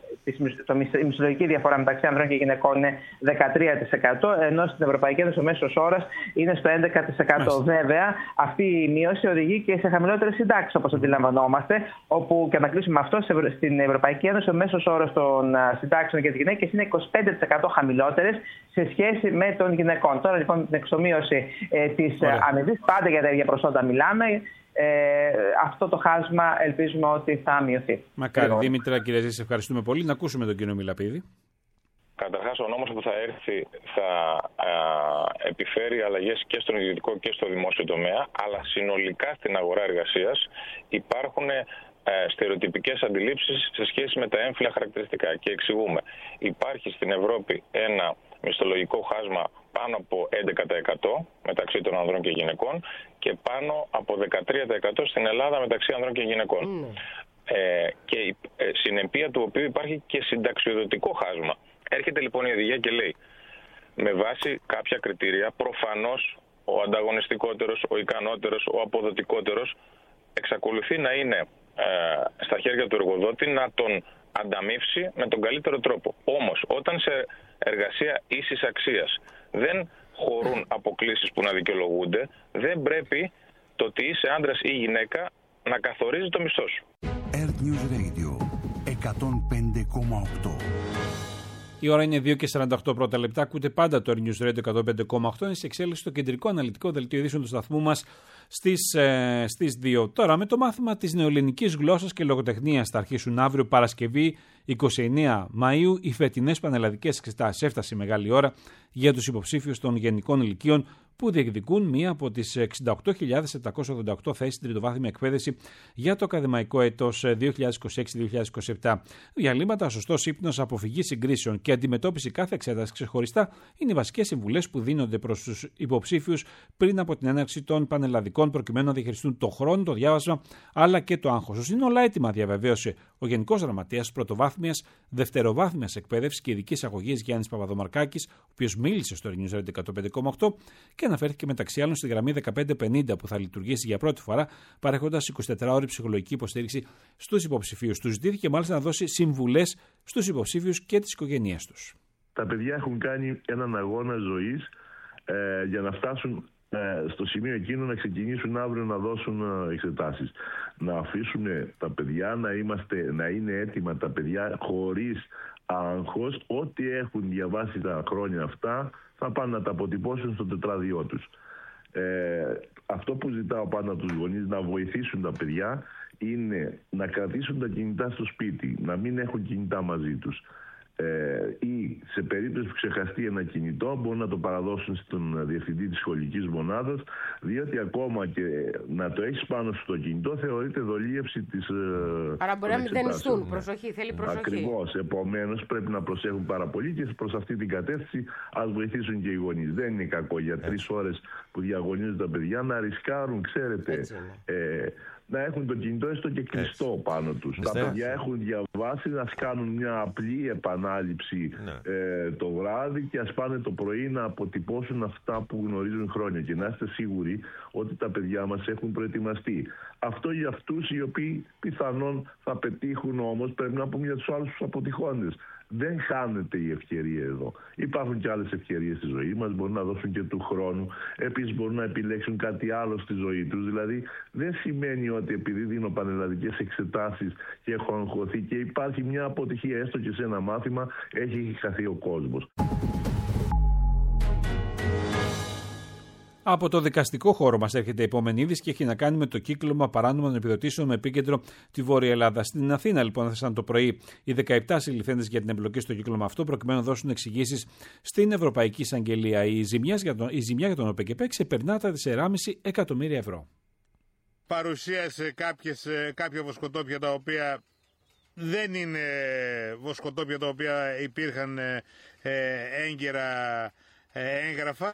η μισθολογική διαφορά μεταξύ ανδρών και γυναικών είναι δεκατρία τοις εκατό, ενώ στην Ευρωπαϊκή Ένωση ο μέσος όρος είναι στο έντεκα τοις εκατό. Μάλιστα. Βέβαια, αυτή η μείωση οδηγεί και σε χαμηλότερες συντάξεις, όπως αντιλαμβανόμαστε, όπου, και να κλείσουμε αυτό, στην Ευρωπαϊκή Ένωση ο μέσος όρος των συντάξεων για τις γυναίκες είναι είκοσι πέντε τοις εκατό χαμηλότερες σε σχέση με των γυναικών. Τώρα λοιπόν με την εξομοίωση ε, της αμοιβής, πάντα για τα ίδια προσόντα μιλάμε, ε, αυτό το χάσμα ελπίζουμε ότι θα μειωθεί. Μακάρι. Δήμητρα, κύριε Ζήση, ευχαριστούμε πολύ. Να ακούσουμε τον κύριο Μιλαπίδη. Καταρχάς, ο νόμος που θα έρθει θα α, επιφέρει αλλαγές και στον ιδιωτικό και στο δημόσιο τομέα, αλλά συνολικά στην αγορά εργασίας υπάρχουν στερεοτυπικές αντιλήψεις σε σχέση με τα έμφυλα χαρακτηριστικά. Και εξηγούμε. Υπάρχει στην Ευρώπη ένα μισθολογικό χάσμα πάνω από έντεκα τοις εκατό μεταξύ των ανδρών και γυναικών και πάνω από δεκατρία τοις εκατό στην Ελλάδα μεταξύ ανδρών και γυναικών. Mm. Ε, και η ε, συνεπία του οποίου υπάρχει και συνταξιοδοτικό χάσμα. Έρχεται λοιπόν η οδηγία και λέει, με βάση κάποια κριτήρια, προφανώς ο ανταγωνιστικότερος, ο ικανότερος, ο αποδοτικότερος εξακολουθεί να είναι ε, στα χέρια του εργοδότη να τον ανταμείψει με τον καλύτερο τρόπο. Όμως, όταν σε εργασία ίσης αξίας δεν χωρούν αποκλίσεις που να δικαιολογούνται, δεν πρέπει το ότι είσαι άντρας ή γυναίκα να καθορίζει το μισθό σου. Earth News Radio εκατόν πέντε κόμμα οκτώ. Η ώρα είναι δύο και σαράντα οκτώ πρώτα λεπτά. Ακούτε πάντα το Earth News Radio εκατόν πέντε κόμμα οκτώ. Είναι σε εξέλιξη το κεντρικό αναλυτικό δελτίο ειδήσεων του σταθμού μας στις, ε, στις δύο. Τώρα, με το μάθημα της νεοελληνικής γλώσσας και λογοτεχνίας θα αρχίσουν αύριο Παρασκευή εικοστή ενάτη Μαΐου οι φετινές πανελλαδικές εξετάσεις. Έφτασε η μεγάλη ώρα για τους υποψήφιους των γενικών ηλικίων που διεκδικούν μία από τις εξήντα οκτώ χιλιάδες επτακόσιες ογδόντα οκτώ θέσεις στην τριτοβάθμια εκπαίδευση για το ακαδημαϊκό έτος δύο χιλιάδες είκοσι έξι δύο χιλιάδες είκοσι επτά. Διαλύματα, σωστός ύπνος, αποφυγή συγκρίσεων και αντιμετώπιση κάθε εξέταση ξεχωριστά είναι οι βασικές συμβουλές που δίνονται προς τους υποψήφιους πριν από την έναρξη των πανελλαδικών, προκειμένου να διαχειριστούν το χρόνο, το διάβασμα αλλά και το άγχος. Είναι όλα έτοιμα, διαβεβαίωσε ο Γενικός Γραμματέας Πρωτοβάθμιας Δευτεροβάθμιας Εκπαίδευσης και Ειδικής Αγωγής Γιάννης Παπαδομαρκάκης, ο οποίος μίλησε στο News Radio εκατόν πέντε κόμμα οκτώ και αναφέρθηκε μεταξύ άλλων στη γραμμή δεκαπέντε πενήντα που θα λειτουργήσει για πρώτη φορά, παρέχοντας εικοσιτετράωρη ψυχολογική υποστήριξη στους υποψηφίους. Του ζητήθηκε μάλιστα να δώσει συμβουλές στους υποψήφιους και τις οικογένειές τους. Τα παιδιά έχουν κάνει έναν αγώνα ζωής ε, για να φτάσουν ε, στο σημείο εκείνο να ξεκινήσουν αύριο να δώσουν ε, εξετάσεις. Να αφήσουν τα παιδιά να, είμαστε, να είναι έτοιμα τα παιδιά χωρίς άγχος. Ό,τι έχουν διαβάσει τα χρόνια αυτά θα πάνε να τα αποτυπώσουν στο τετράδιό τους. Ε, αυτό που ζητάω πάντα από τους γονείς, να βοηθήσουν τα παιδιά, είναι να κρατήσουν τα κινητά στο σπίτι, να μην έχουν κινητά μαζί τους. Ε, ή σε περίπτωση που ξεχαστεί ένα κινητό μπορούν να το παραδώσουν στον διευθυντή της σχολικής μονάδας, διότι ακόμα και να το έχεις πάνω στο κινητό θεωρείται δολίευση της εξετάσεων. Άρα μπορεί να μηδενιστούν. Προσοχή, θέλει προσοχή. Ακριβώς. Επομένως πρέπει να προσέχουν πάρα πολύ και προς αυτή την κατεύθυνση ας βοηθήσουν και οι γονείς. Δεν είναι κακό για τρεις ώρες που διαγωνίζουν τα παιδιά να ρισκάρουν, ξέρετε, ε, να έχουν το κινητό έστω και κλειστό Έτσι. πάνω τους. Μεστέ. Τα παιδιά έχουν διαβάσει να κάνουν μια απλή επανάληψη ναι. ε, το βράδυ και ας πάνε το πρωί να αποτυπώσουν αυτά που γνωρίζουν χρόνια και να είστε σίγουροι ότι τα παιδιά μας έχουν προετοιμαστεί. Αυτό για αυτούς οι οποίοι πιθανόν θα πετύχουν, όμως πρέπει να πούμε για τους άλλους τους αποτυχώντες. Δεν χάνεται η ευκαιρία εδώ. Υπάρχουν και άλλες ευκαιρίες στη ζωή μας, μπορούν να δώσουν και του χρόνου. Επίσης μπορούν να επιλέξουν κάτι άλλο στη ζωή τους. Δηλαδή δεν σημαίνει ότι επειδή δίνω πανελλαδικές εξετάσεις και έχω αγχωθεί και υπάρχει μια αποτυχία έστω και σε ένα μάθημα, έχει χαθεί ο κόσμος. Από το δικαστικό χώρο μας έρχεται η επόμενη είδηση και έχει να κάνει με το κύκλωμα παράνομων επιδοτήσεων με επίκεντρο τη Βόρεια Ελλάδα. Στην Αθήνα, λοιπόν, έθεσαν το πρωί οι δεκαεπτά συλληφθέντες για την εμπλοκή στο κύκλωμα αυτό, προκειμένου να δώσουν εξηγήσεις στην Ευρωπαϊκή Εισαγγελία. Η ζημιά για τον, η ζημιά για τον ΟΠΕΚΕΠΕ ξεπερνά τα τέσσερα κόμμα πέντε εκατομμύρια ευρώ. Παρουσίασε κάποιες, κάποια βοσκοτόπια τα οποία δεν είναι βοσκοτόπια τα οποία υπήρχαν ε, έγκαιρα ε, έγγραφα.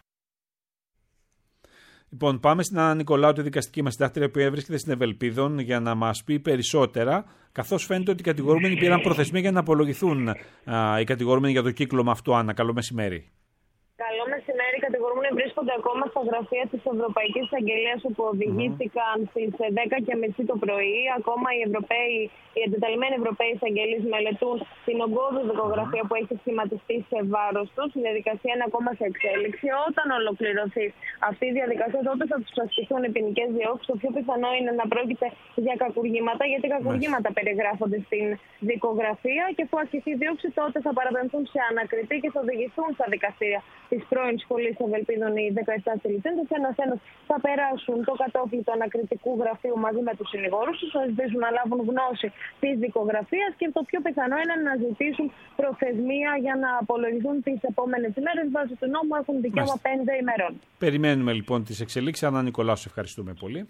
Λοιπόν, πάμε στην Άννα Νικολάου, τη δικαστική μας συντάκτρια που βρίσκεται στην Ευελπίδων, για να μας πει περισσότερα, καθώς φαίνεται ότι οι κατηγορούμενοι πήραν προθεσμία για να απολογηθούν α, οι κατηγορούμενοι για το κύκλωμα αυτό. Άννα, καλό μεσημέρι. Καλό μεσημέρι. Οι κατηγορούμενοι βρίσκονται ακόμα στα γραφεία της Ευρωπαϊκής Εισαγγελίας, όπου οδηγήθηκαν mm-hmm. στις δέκα και μισή το πρωί. Ακόμα οι Ευρωπαίοι, οι εντεταλμένοι Ευρωπαίοι εισαγγελείς μελετούν την ογκώδη δικογραφία που έχει σχηματιστεί σε βάρος τους. Η διαδικασία είναι ακόμα σε εξέλιξη. Όταν ολοκληρωθεί αυτή η διαδικασία, τότε θα τους ασκηθούν οι ποινικές διώξεις. Το πιο πιθανό είναι να πρόκειται για κακουργήματα, γιατί κακουργήματα mm-hmm. περιγράφονται στην δικογραφία και αφού ασκηθεί η δίωξη, τότε θα παραπεμφθούν σε ανακριτή και θα οδηγηθούν στα δικαστήρια της πρώην σχολής Ευελπίδων οι δεκαεπτά συλληφθέντες. Ένας-ένας θα περάσουν το κατόφλι του ανακριτικού γραφείου μαζί με τους συνηγόρους τους, θα ζητήσουν να λάβουν γνώση της δικογραφίας και το πιο πιθανό είναι να ζητήσουν προθεσμία για να απολογηθούν τις επόμενες ημέρες. Βάσει του νόμου έχουν δικαίωμα πέντε ημερών. Περιμένουμε λοιπόν τις εξελίξεις. Άννα Νικολάου, σε ευχαριστούμε πολύ.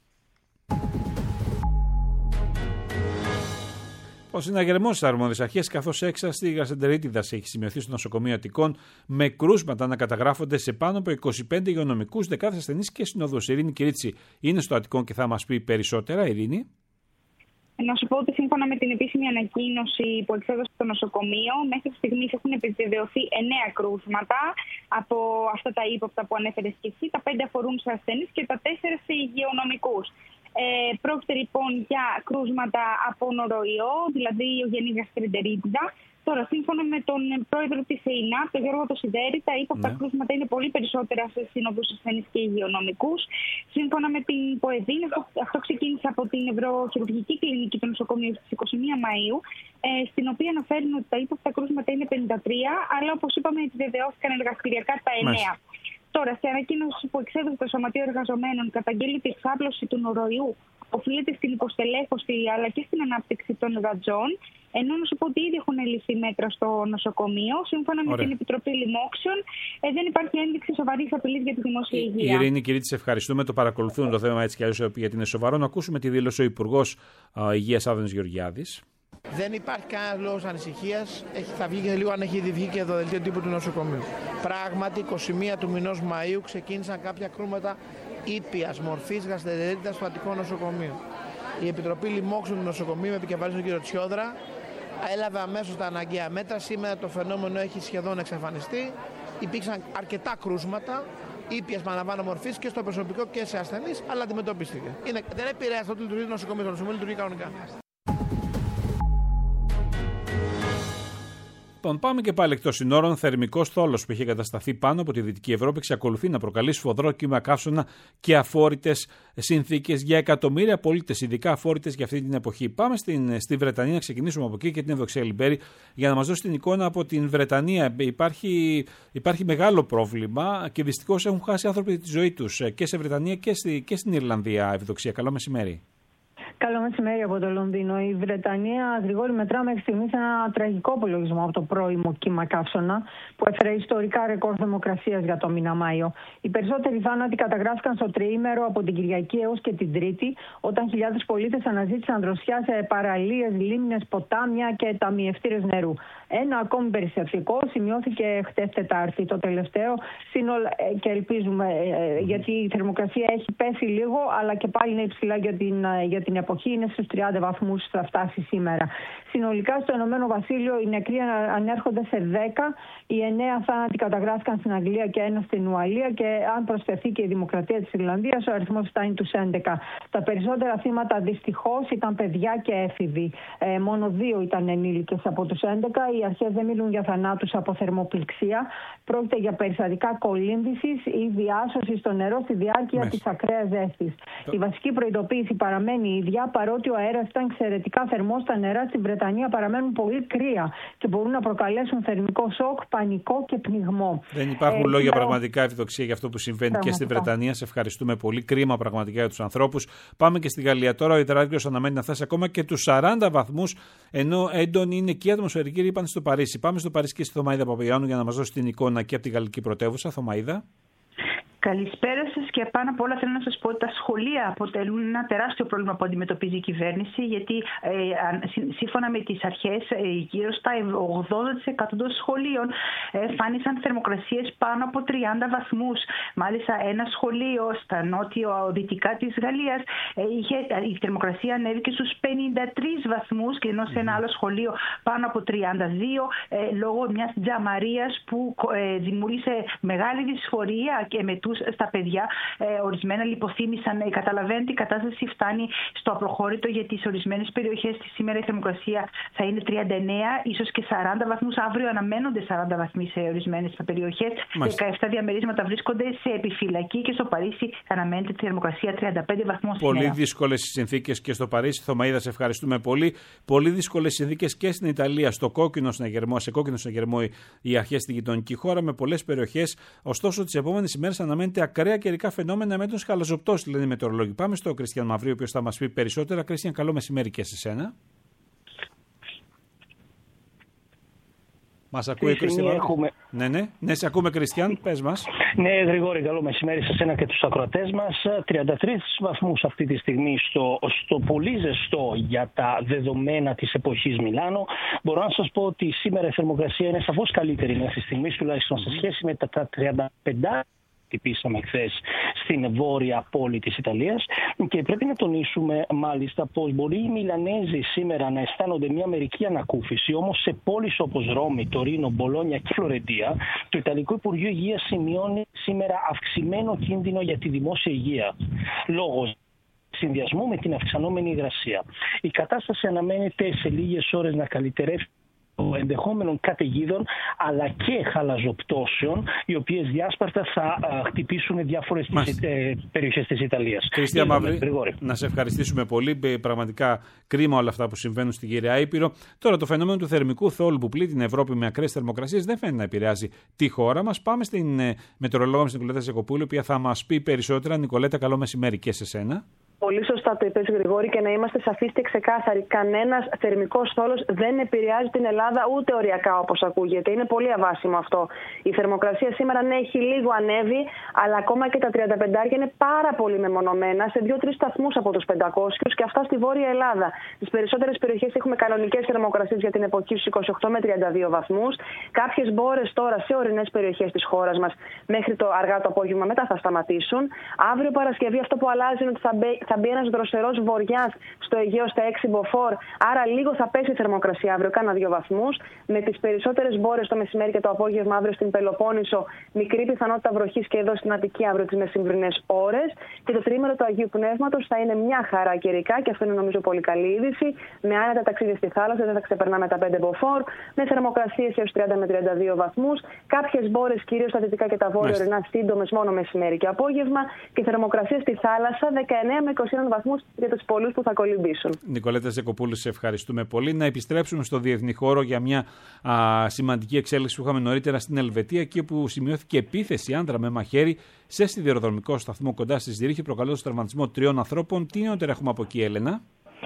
Ο συναγερμός στις αρμόδιες αρχές, καθώς έξαρση γασεντερίτιδας έχει σημειωθεί στο νοσοκομείο Αττικών, με κρούσματα να καταγράφονται σε πάνω από είκοσι πέντε υγειονομικούς, δεκάδες ασθενείς και συνοδούς. Ειρήνη Κυρίτσι είναι στο Αττικών και θα μας πει περισσότερα. Ειρήνη. Να σου πω ότι σύμφωνα με την επίσημη ανακοίνωση που εξέδωσε το νοσοκομείο, μέχρι στιγμής έχουν επιβεβαιωθεί εννέα κρούσματα από αυτά τα ύποπτα που ανέφερες και εσύ. Τα πέντε αφορούν σε ασθενείς και τα τέσσερα σε υγειονομικούς. Ε, πρόκειται λοιπόν για κρούσματα από νοροϊό, δηλαδή ιογενή γαστρεντερίτιδα. Τώρα, σύμφωνα με τον πρόεδρο της ΕΙΝΑΠ, τον Γιώργο Τοσιδέρη, τα ύποπτα ναι. κρούσματα είναι πολύ περισσότερα σε συνοδούς ασθενείς και υγειονομικούς. Σύμφωνα με την ΠΟΕΔΗΝ, αυτό, αυτό ξεκίνησε από την Ευρωχειρουργική Κλινική του Νοσοκομείου στις είκοσι μία Μαΐου, ε, στην οποία αναφέρουν ότι τα ύποπτα κρούσματα είναι πενήντα τρία, αλλά όπως είπαμε, επιβεβαιώθηκαν εργαστηριακά τα εννέα. Τώρα, σε ανακοίνωση που εξέδωσε το Σωματείο Εργαζομένων, καταγγέλει ότι η εξάπλωση του νοροϊού οφείλεται στην υποστελέχωση αλλά και στην ανάπτυξη των γατζών. Ενώ να σου πω ότι ήδη έχουν ληφθεί μέτρα στο νοσοκομείο. Σύμφωνα Ωραία. με την Επιτροπή Λοιμόξεων, ε, δεν υπάρχει ένδειξη σοβαρής απειλής για τη δημόσια υγεία. Ειρήνη Κυρίτη, σε ευχαριστούμε. Το παρακολουθούν το θέμα έτσι κι αλλιώς, γιατί είναι σοβαρό. Να ακούσουμε τη δήλωση ο Υπουργός Υγείας Άδωνης Γεωργιάδης. Δεν υπάρχει κανένα λόγο ανησυχία. Θα βγει και λίγο αν έχει ήδη βγει και το δελτίο τύπου του νοσοκομείου. Πράγματι, εικοστή πρώτη του μηνός Μαΐου ξεκίνησαν κάποια κρούσματα ήπιας μορφής γαστρεντερίτιδας στο Αττικό νοσοκομείο. Η Επιτροπή Λοιμόξεων του νοσοκομείου, με επικεφαλής τον κύριο Τσιόδρα, έλαβε αμέσως τα αναγκαία μέτρα. Σήμερα το φαινόμενο έχει σχεδόν εξαφανιστεί. Υπήρξαν αρκετά κρούσματα ήπιας παραλαμβάνω μορφής και στο προσωπικό και σε ασθενείς, αλλά αντιμετωπίστηκε. Είναι, δεν επηρεάζει το ότι λειτουργεί το νοσοκομείο. Το νοσοκομείο λειτουργεί κανονικά. Λοιπόν, πάμε και πάλι εκτός συνόρων. Θερμικός θόλος που είχε κατασταθεί πάνω από τη Δυτική Ευρώπη εξακολουθεί να προκαλεί σφοδρό κύμα καύσωνα και αφόρητες συνθήκες για εκατομμύρια πολίτες, ειδικά αφόρητες για αυτή την εποχή. Πάμε στην, στη Βρετανία, να ξεκινήσουμε από εκεί και την Ευδοξία Λιμπέρη για να μας δώσει την εικόνα από την Βρετανία. Υπάρχει, υπάρχει μεγάλο πρόβλημα και δυστυχώς έχουν χάσει άνθρωποι τη ζωή τους και σε Βρετανία και, στη, και στην Ιρλανδία. Ευδοξία, καλό μεσημέρι. Καλό μεσημέρι από το Λονδίνο. Η Βρετανία, Γρηγόρη, μετρά μέχρι στιγμή ένα τραγικό απολογισμό από το πρώιμο κύμα καύσωνα που έφερε ιστορικά ρεκόρ θερμοκρασίας για το μήνα Μάιο. Οι περισσότεροι θάνατοι καταγράφηκαν στο τριήμερο από την Κυριακή έως και την Τρίτη, όταν χιλιάδες πολίτες αναζήτησαν δροσιά σε παραλίες, λίμνες, ποτάμια και ταμιευτήρες νερού. Ένα ακόμη περιστατικό σημειώθηκε χτες Τετάρτη, το τελευταίο, σύνολα, και ελπίζουμε, γιατί η θερμοκρασία έχει πέσει λίγο, αλλά και πάλι είναι υψηλά για την, για την εποχή, είναι στους τριάντα βαθμούς θα φτάσει σήμερα. Συνολικά στο Ηνωμένο Βασίλειο οι νεκροί ανέρχονται σε δέκα, οι εννέα θάνατοι καταγράφηκαν στην Αγγλία και ένα στην Ουαλία, και αν προσθεθεί και η Δημοκρατία της Ιρλανδίας, ο αριθμός φτάνει τους έντεκα. Τα περισσότερα θύματα δυστυχώς ήταν παιδιά και έφηβοι. Ε, μόνο δύο ήταν ενήλικες από τους έντεκα. Οι αρχές δεν μιλούν για θανάτους από θερμοπληξία. Πρόκειται για περιστατικά κολύμβησης ή διάσωσης στο νερό στη διάρκεια Μέσα. της ακραίας ζέστης. Η βασική προειδοποίηση παραμένει η ίδια, παρότι ο αέρας ήταν εξαιρετικά θερμός, τα νερά στη Βρετανία παραμένουν πολύ κρύα και μπορούν να προκαλέσουν θερμικό σοκ, πανικό και πνιγμό. Δεν υπάρχουν ε, λόγια λέω... πραγματικά ευδοξία για αυτό που συμβαίνει πραγματικά. και στη Βρετανία. Σε ευχαριστούμε πολύ. Κρίμα πραγματικά για τους ανθρώπους. Πάμε και στη Γαλλία τώρα. Ο υδράργυρος αναμένει να φτάσει ακόμα και τους σαράντα βαθμούς, ενώ έντονη είναι και η ατμοσφαιρική ρήπανση στο Παρίσι. Πάμε στο Παρίσι και στη Θωμαΐδα Παπαγιάννου για να μας δώσει την εικόνα και από τη γαλλική πρωτεύουσα. Θωμαΐδα. Καλησπέρα σας, και πάνω απ' όλα θέλω να σας πω ότι τα σχολεία αποτελούν ένα τεράστιο πρόβλημα που αντιμετωπίζει η κυβέρνηση, γιατί ε, σύμφωνα με τις αρχές ε, γύρω στα ογδόντα τοις εκατό των σχολείων ε, φάνησαν θερμοκρασίες πάνω από τριάντα βαθμούς. Μάλιστα ένα σχολείο στα νότιο-δυτικά της Γαλλίας ε, είχε, η θερμοκρασία ανέβηκε στους πενήντα τρεις βαθμούς, και ενώ σε ένα άλλο σχολείο πάνω από τριάντα δύο ε, λόγω μιας τζαμαρίας που ε, δημιούργησε μεγάλη δυσφορία και με στα παιδιά. Ε, ορισμένα λιποθύμησαν. Ε, καταλαβαίνετε, η κατάσταση φτάνει στο απροχώρητο, γιατί σε ορισμένες περιοχές σήμερα η θερμοκρασία θα είναι τριάντα εννέα, ίσως και σαράντα βαθμούς. Αύριο αναμένονται σαράντα βαθμοί σε ορισμένες περιοχές. δεκαεπτά διαμερίσματα βρίσκονται σε επιφυλακή, και στο Παρίσι αναμένεται τη θερμοκρασία τριάντα πέντε βαθμούς. Πολύ δύσκολες συνθήκες και στο Παρίσι. Θωμαΐδα, σε ευχαριστούμε πολύ. Πολύ δύσκολες συνθήκες και στην Ιταλία, στο κόκκινο συναγερμό, σε κόκκινο συναγερμό οι αρχές στη γειτονική χώρα, με πολλές περιοχές. Ωστόσο, τις επόμενες ημέρες αναμένεται ακραία καιρικά φαινόμενα με έντονες χαλαζοπτώσεις, λένε οι μετεωρολόγοι. Πάμε στο Κριστιαν Μαυρίου, ο οποίος θα μας πει περισσότερα. Κριστιαν, καλό μεσημέρι και σε σένα. Μας ακούει, Κριστιαν? Έχουμε... Ναι, ναι, ναι, σε ακούμε, Κριστιαν, πες μας. Ναι, Γρηγόρη, καλό μεσημέρι σε σένα και τους ακροατές μας. τριάντα τρεις βαθμούς αυτή τη στιγμή στο, στο πολύ ζεστό για τα δεδομένα της εποχής Μιλάνο. Μπορώ να σας πω ότι σήμερα η θερμοκρασία είναι σαφώς καλύτερη μέχρι στιγμής, τουλάχιστον σε σχέση με τα τριάντα πέντε τυπήσαμε χθες στην βόρεια πόλη της Ιταλίας, και πρέπει να τονίσουμε μάλιστα πως μπορεί οι Μιλανέζοι σήμερα να αισθάνονται μια μερική ανακούφιση, όμως σε πόλεις όπως Ρώμη, Τωρίνο, Μπολόνια και Φλωρεντία το Ιταλικό Υπουργείο Υγείας σημειώνει σήμερα αυξημένο κίνδυνο για τη δημόσια υγεία λόγω συνδυασμού με την αυξανόμενη υγρασία. Η κατάσταση αναμένεται σε λίγες ώρες να καλυτερεύσει ενδεχόμενων καταιγίδων αλλά και χαλαζοπτώσεων, οι οποίες διάσπαρτα θα α, χτυπήσουν διάφορες ε, περιοχές της Ιταλίας. Κριστιαν Μαύρη, να σε ευχαριστήσουμε πολύ. Πραγματικά κρίμα όλα αυτά που συμβαίνουν στην Κύρια Ήπειρο. Τώρα, το φαινόμενο του θερμικού θόλου που πλήττει την Ευρώπη με ακραίες θερμοκρασίες δεν φαίνεται να επηρεάζει τη χώρα μας. Πάμε στην ε, μετεωρολόγο μας Νικολέτα Ζεκοπούλου, η οποία θα μας πει περισσότερα. Νικολέτα, καλό μεσημέρι και σε σένα. Πολύ σωστά το είπες, Γρηγόρη, και να είμαστε σαφείς και ξεκάθαροι. Κανένας θερμικός θόλος δεν επηρεάζει την Ελλάδα ούτε οριακά, όπως ακούγεται. Είναι πολύ αβάσιμο αυτό. Η θερμοκρασία σήμερα ναι, έχει λίγο ανέβει, αλλά ακόμα και τα τριάντα πέντε είναι πάρα πολύ μεμονωμένα, σε δύο τρεις σταθμούς από τους πεντακόσιους, και αυτά στη Βόρεια Ελλάδα. Στις περισσότερες περιοχές έχουμε κανονικές θερμοκρασίες για την εποχή στους είκοσι οκτώ με τριάντα δύο βαθμούς. Κάποιες μπόρες τώρα σε ορεινές περιοχές της χώρας μας μέχρι το αργά το απόγευμα μετά θα σταματήσουν. Αύριο Παρασκευή αυτό που αλλάζει είναι ότι θα μπει. Θα μπει ένας δροσερός βοριάς στο Αιγαίο στα έξι μποφόρ, άρα λίγο θα πέσει η θερμοκρασία αύριο, κάνα δύο βαθμούς. Με τις περισσότερες μπόρες το μεσημέρι και το απόγευμα αύριο στην Πελοπόννησο, μικρή πιθανότητα βροχής και εδώ στην Αττική αύριο τις μεσημβρινές ώρες. Και το τρίμηνο του Αγίου Πνεύματος θα είναι μια χαρά καιρικά, και αυτό είναι νομίζω πολύ καλή είδηση. Με άνετα ταξίδια στη θάλασσα, δεν θα ξεπερνάμε τα πέντε μποφόρ, με θερμοκρασίες έως τριάντα με τριάντα δύο βαθμούς. Κάποιες μπόρες κυρίως στα δυτικά και τα βόρεια ορεινά σύντομες μόνο μεσημέρι και απόγευμα. Και θερμοκρασία στη θάλασσα δεκαεννέα με είκοσι ένα βαθμούς για τους πολλούς που θα κολυμπήσουν. Νικολέτα Ζεκοπούλου, σε ευχαριστούμε πολύ. Να επιστρέψουμε στο διεθνή χώρο για μια α, σημαντική εξέλιξη που είχαμε νωρίτερα στην Ελβετία, εκεί που σημειώθηκε επίθεση άνδρα με μαχαίρι σε σιδηροδρομικό σταθμό κοντά στη Ζηρίχη, προκαλώντας τραυματισμό τριών ανθρώπων. Τι νεότερα έχουμε από εκεί, Έλενα?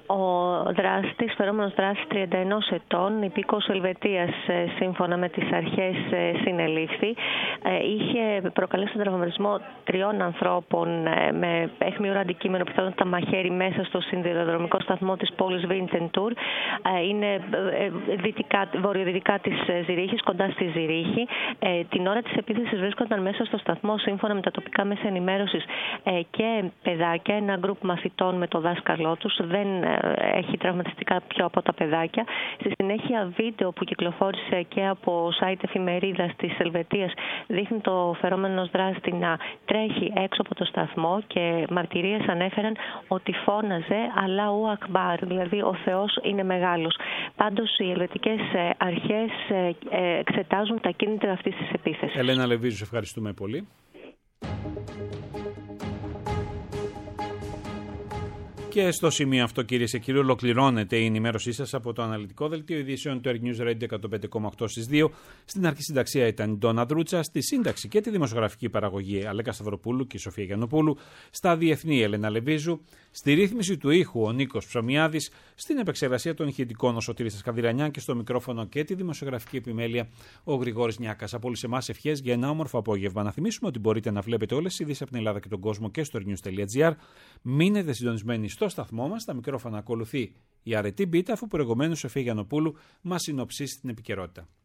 Ο δράστης, φερόμενος δράστης τριάντα ένα ετών, υπήκοος Ελβετίας, σύμφωνα με τις αρχές συνελήφθη. Είχε προκαλέσει τον τραυματισμό τριών ανθρώπων με αιχμιούρα αντικείμενο, πιθανότητα μαχαίρι, μέσα στο σιδηροδρομικό σταθμό της πόλης Βίντσεντουρ. Είναι δυτικά, βορειοδυτικά της Ζηρίχης, κοντά στη Ζηρίχη. Την ώρα της επίθεσης βρίσκονταν μέσα στο σταθμό, σύμφωνα με τα τοπικά μέσα ενημέρωσης, και παιδάκια, ένα γκρουπ μαθητών με το δάσκαλό τους. Δεν έχει τραυματιστικά πιο από τα παιδάκια. Στη συνέχεια, βίντεο που κυκλοφόρησε και από site εφημερίδας της Ελβετίας δείχνει το φερόμενος δράστη να τρέχει έξω από το σταθμό και μαρτυρίες ανέφεραν ότι φώναζε Αλάου Ακμπάρ, δηλαδή ο Θεός είναι μεγάλος. Πάντως οι ελβετικές αρχές εξετάζουν τα κίνητρα αυτής της επίθεσης. Ελένα Λεβίζου, ευχαριστούμε πολύ. Και στο σημείο αυτό, κυρίες και κύριοι, ολοκληρώνεται η ενημέρωσή σας από το αναλυτικό δελτίο ειδήσεων του Air News Radio εκατόν πέντε κόμμα οκτώ στις δύο. Στην αρχή συνταξία ήταν η Ντόνα Δρούτσα, στη σύνταξη και τη δημοσιογραφική παραγωγή Αλέκα Σταυροπούλου και η Σοφία Γιαννοπούλου, στα διεθνή Ελένα Λεβίζου, στη ρύθμιση του ήχου ο Νίκος Ψωμιάδης, στην επεξεργασία των ηχητικών ο Σωτήρης Καδηρανιά και στο μικρόφωνο και τη δημοσιογραφική επιμέλεια ο Γρηγόρης Νιάκας. Από όλους εμάς ευχές για ένα όμορφο απόγευμα. Να θυμίσουμε ότι μπορείτε να βλέπετε όλες τις ειδήσεις από την Ελλάδα και τον κόσμο και στο airnews τελεία gr. Μείνετε συντονισμένοι στο σταθμό μας. Στα μικρόφωνα ακολουθεί η αρετή Μπίτα, αφού προηγουμένως η Σοφία Γιαννοπούλου μας συνοψίσει την επικαιρότητα.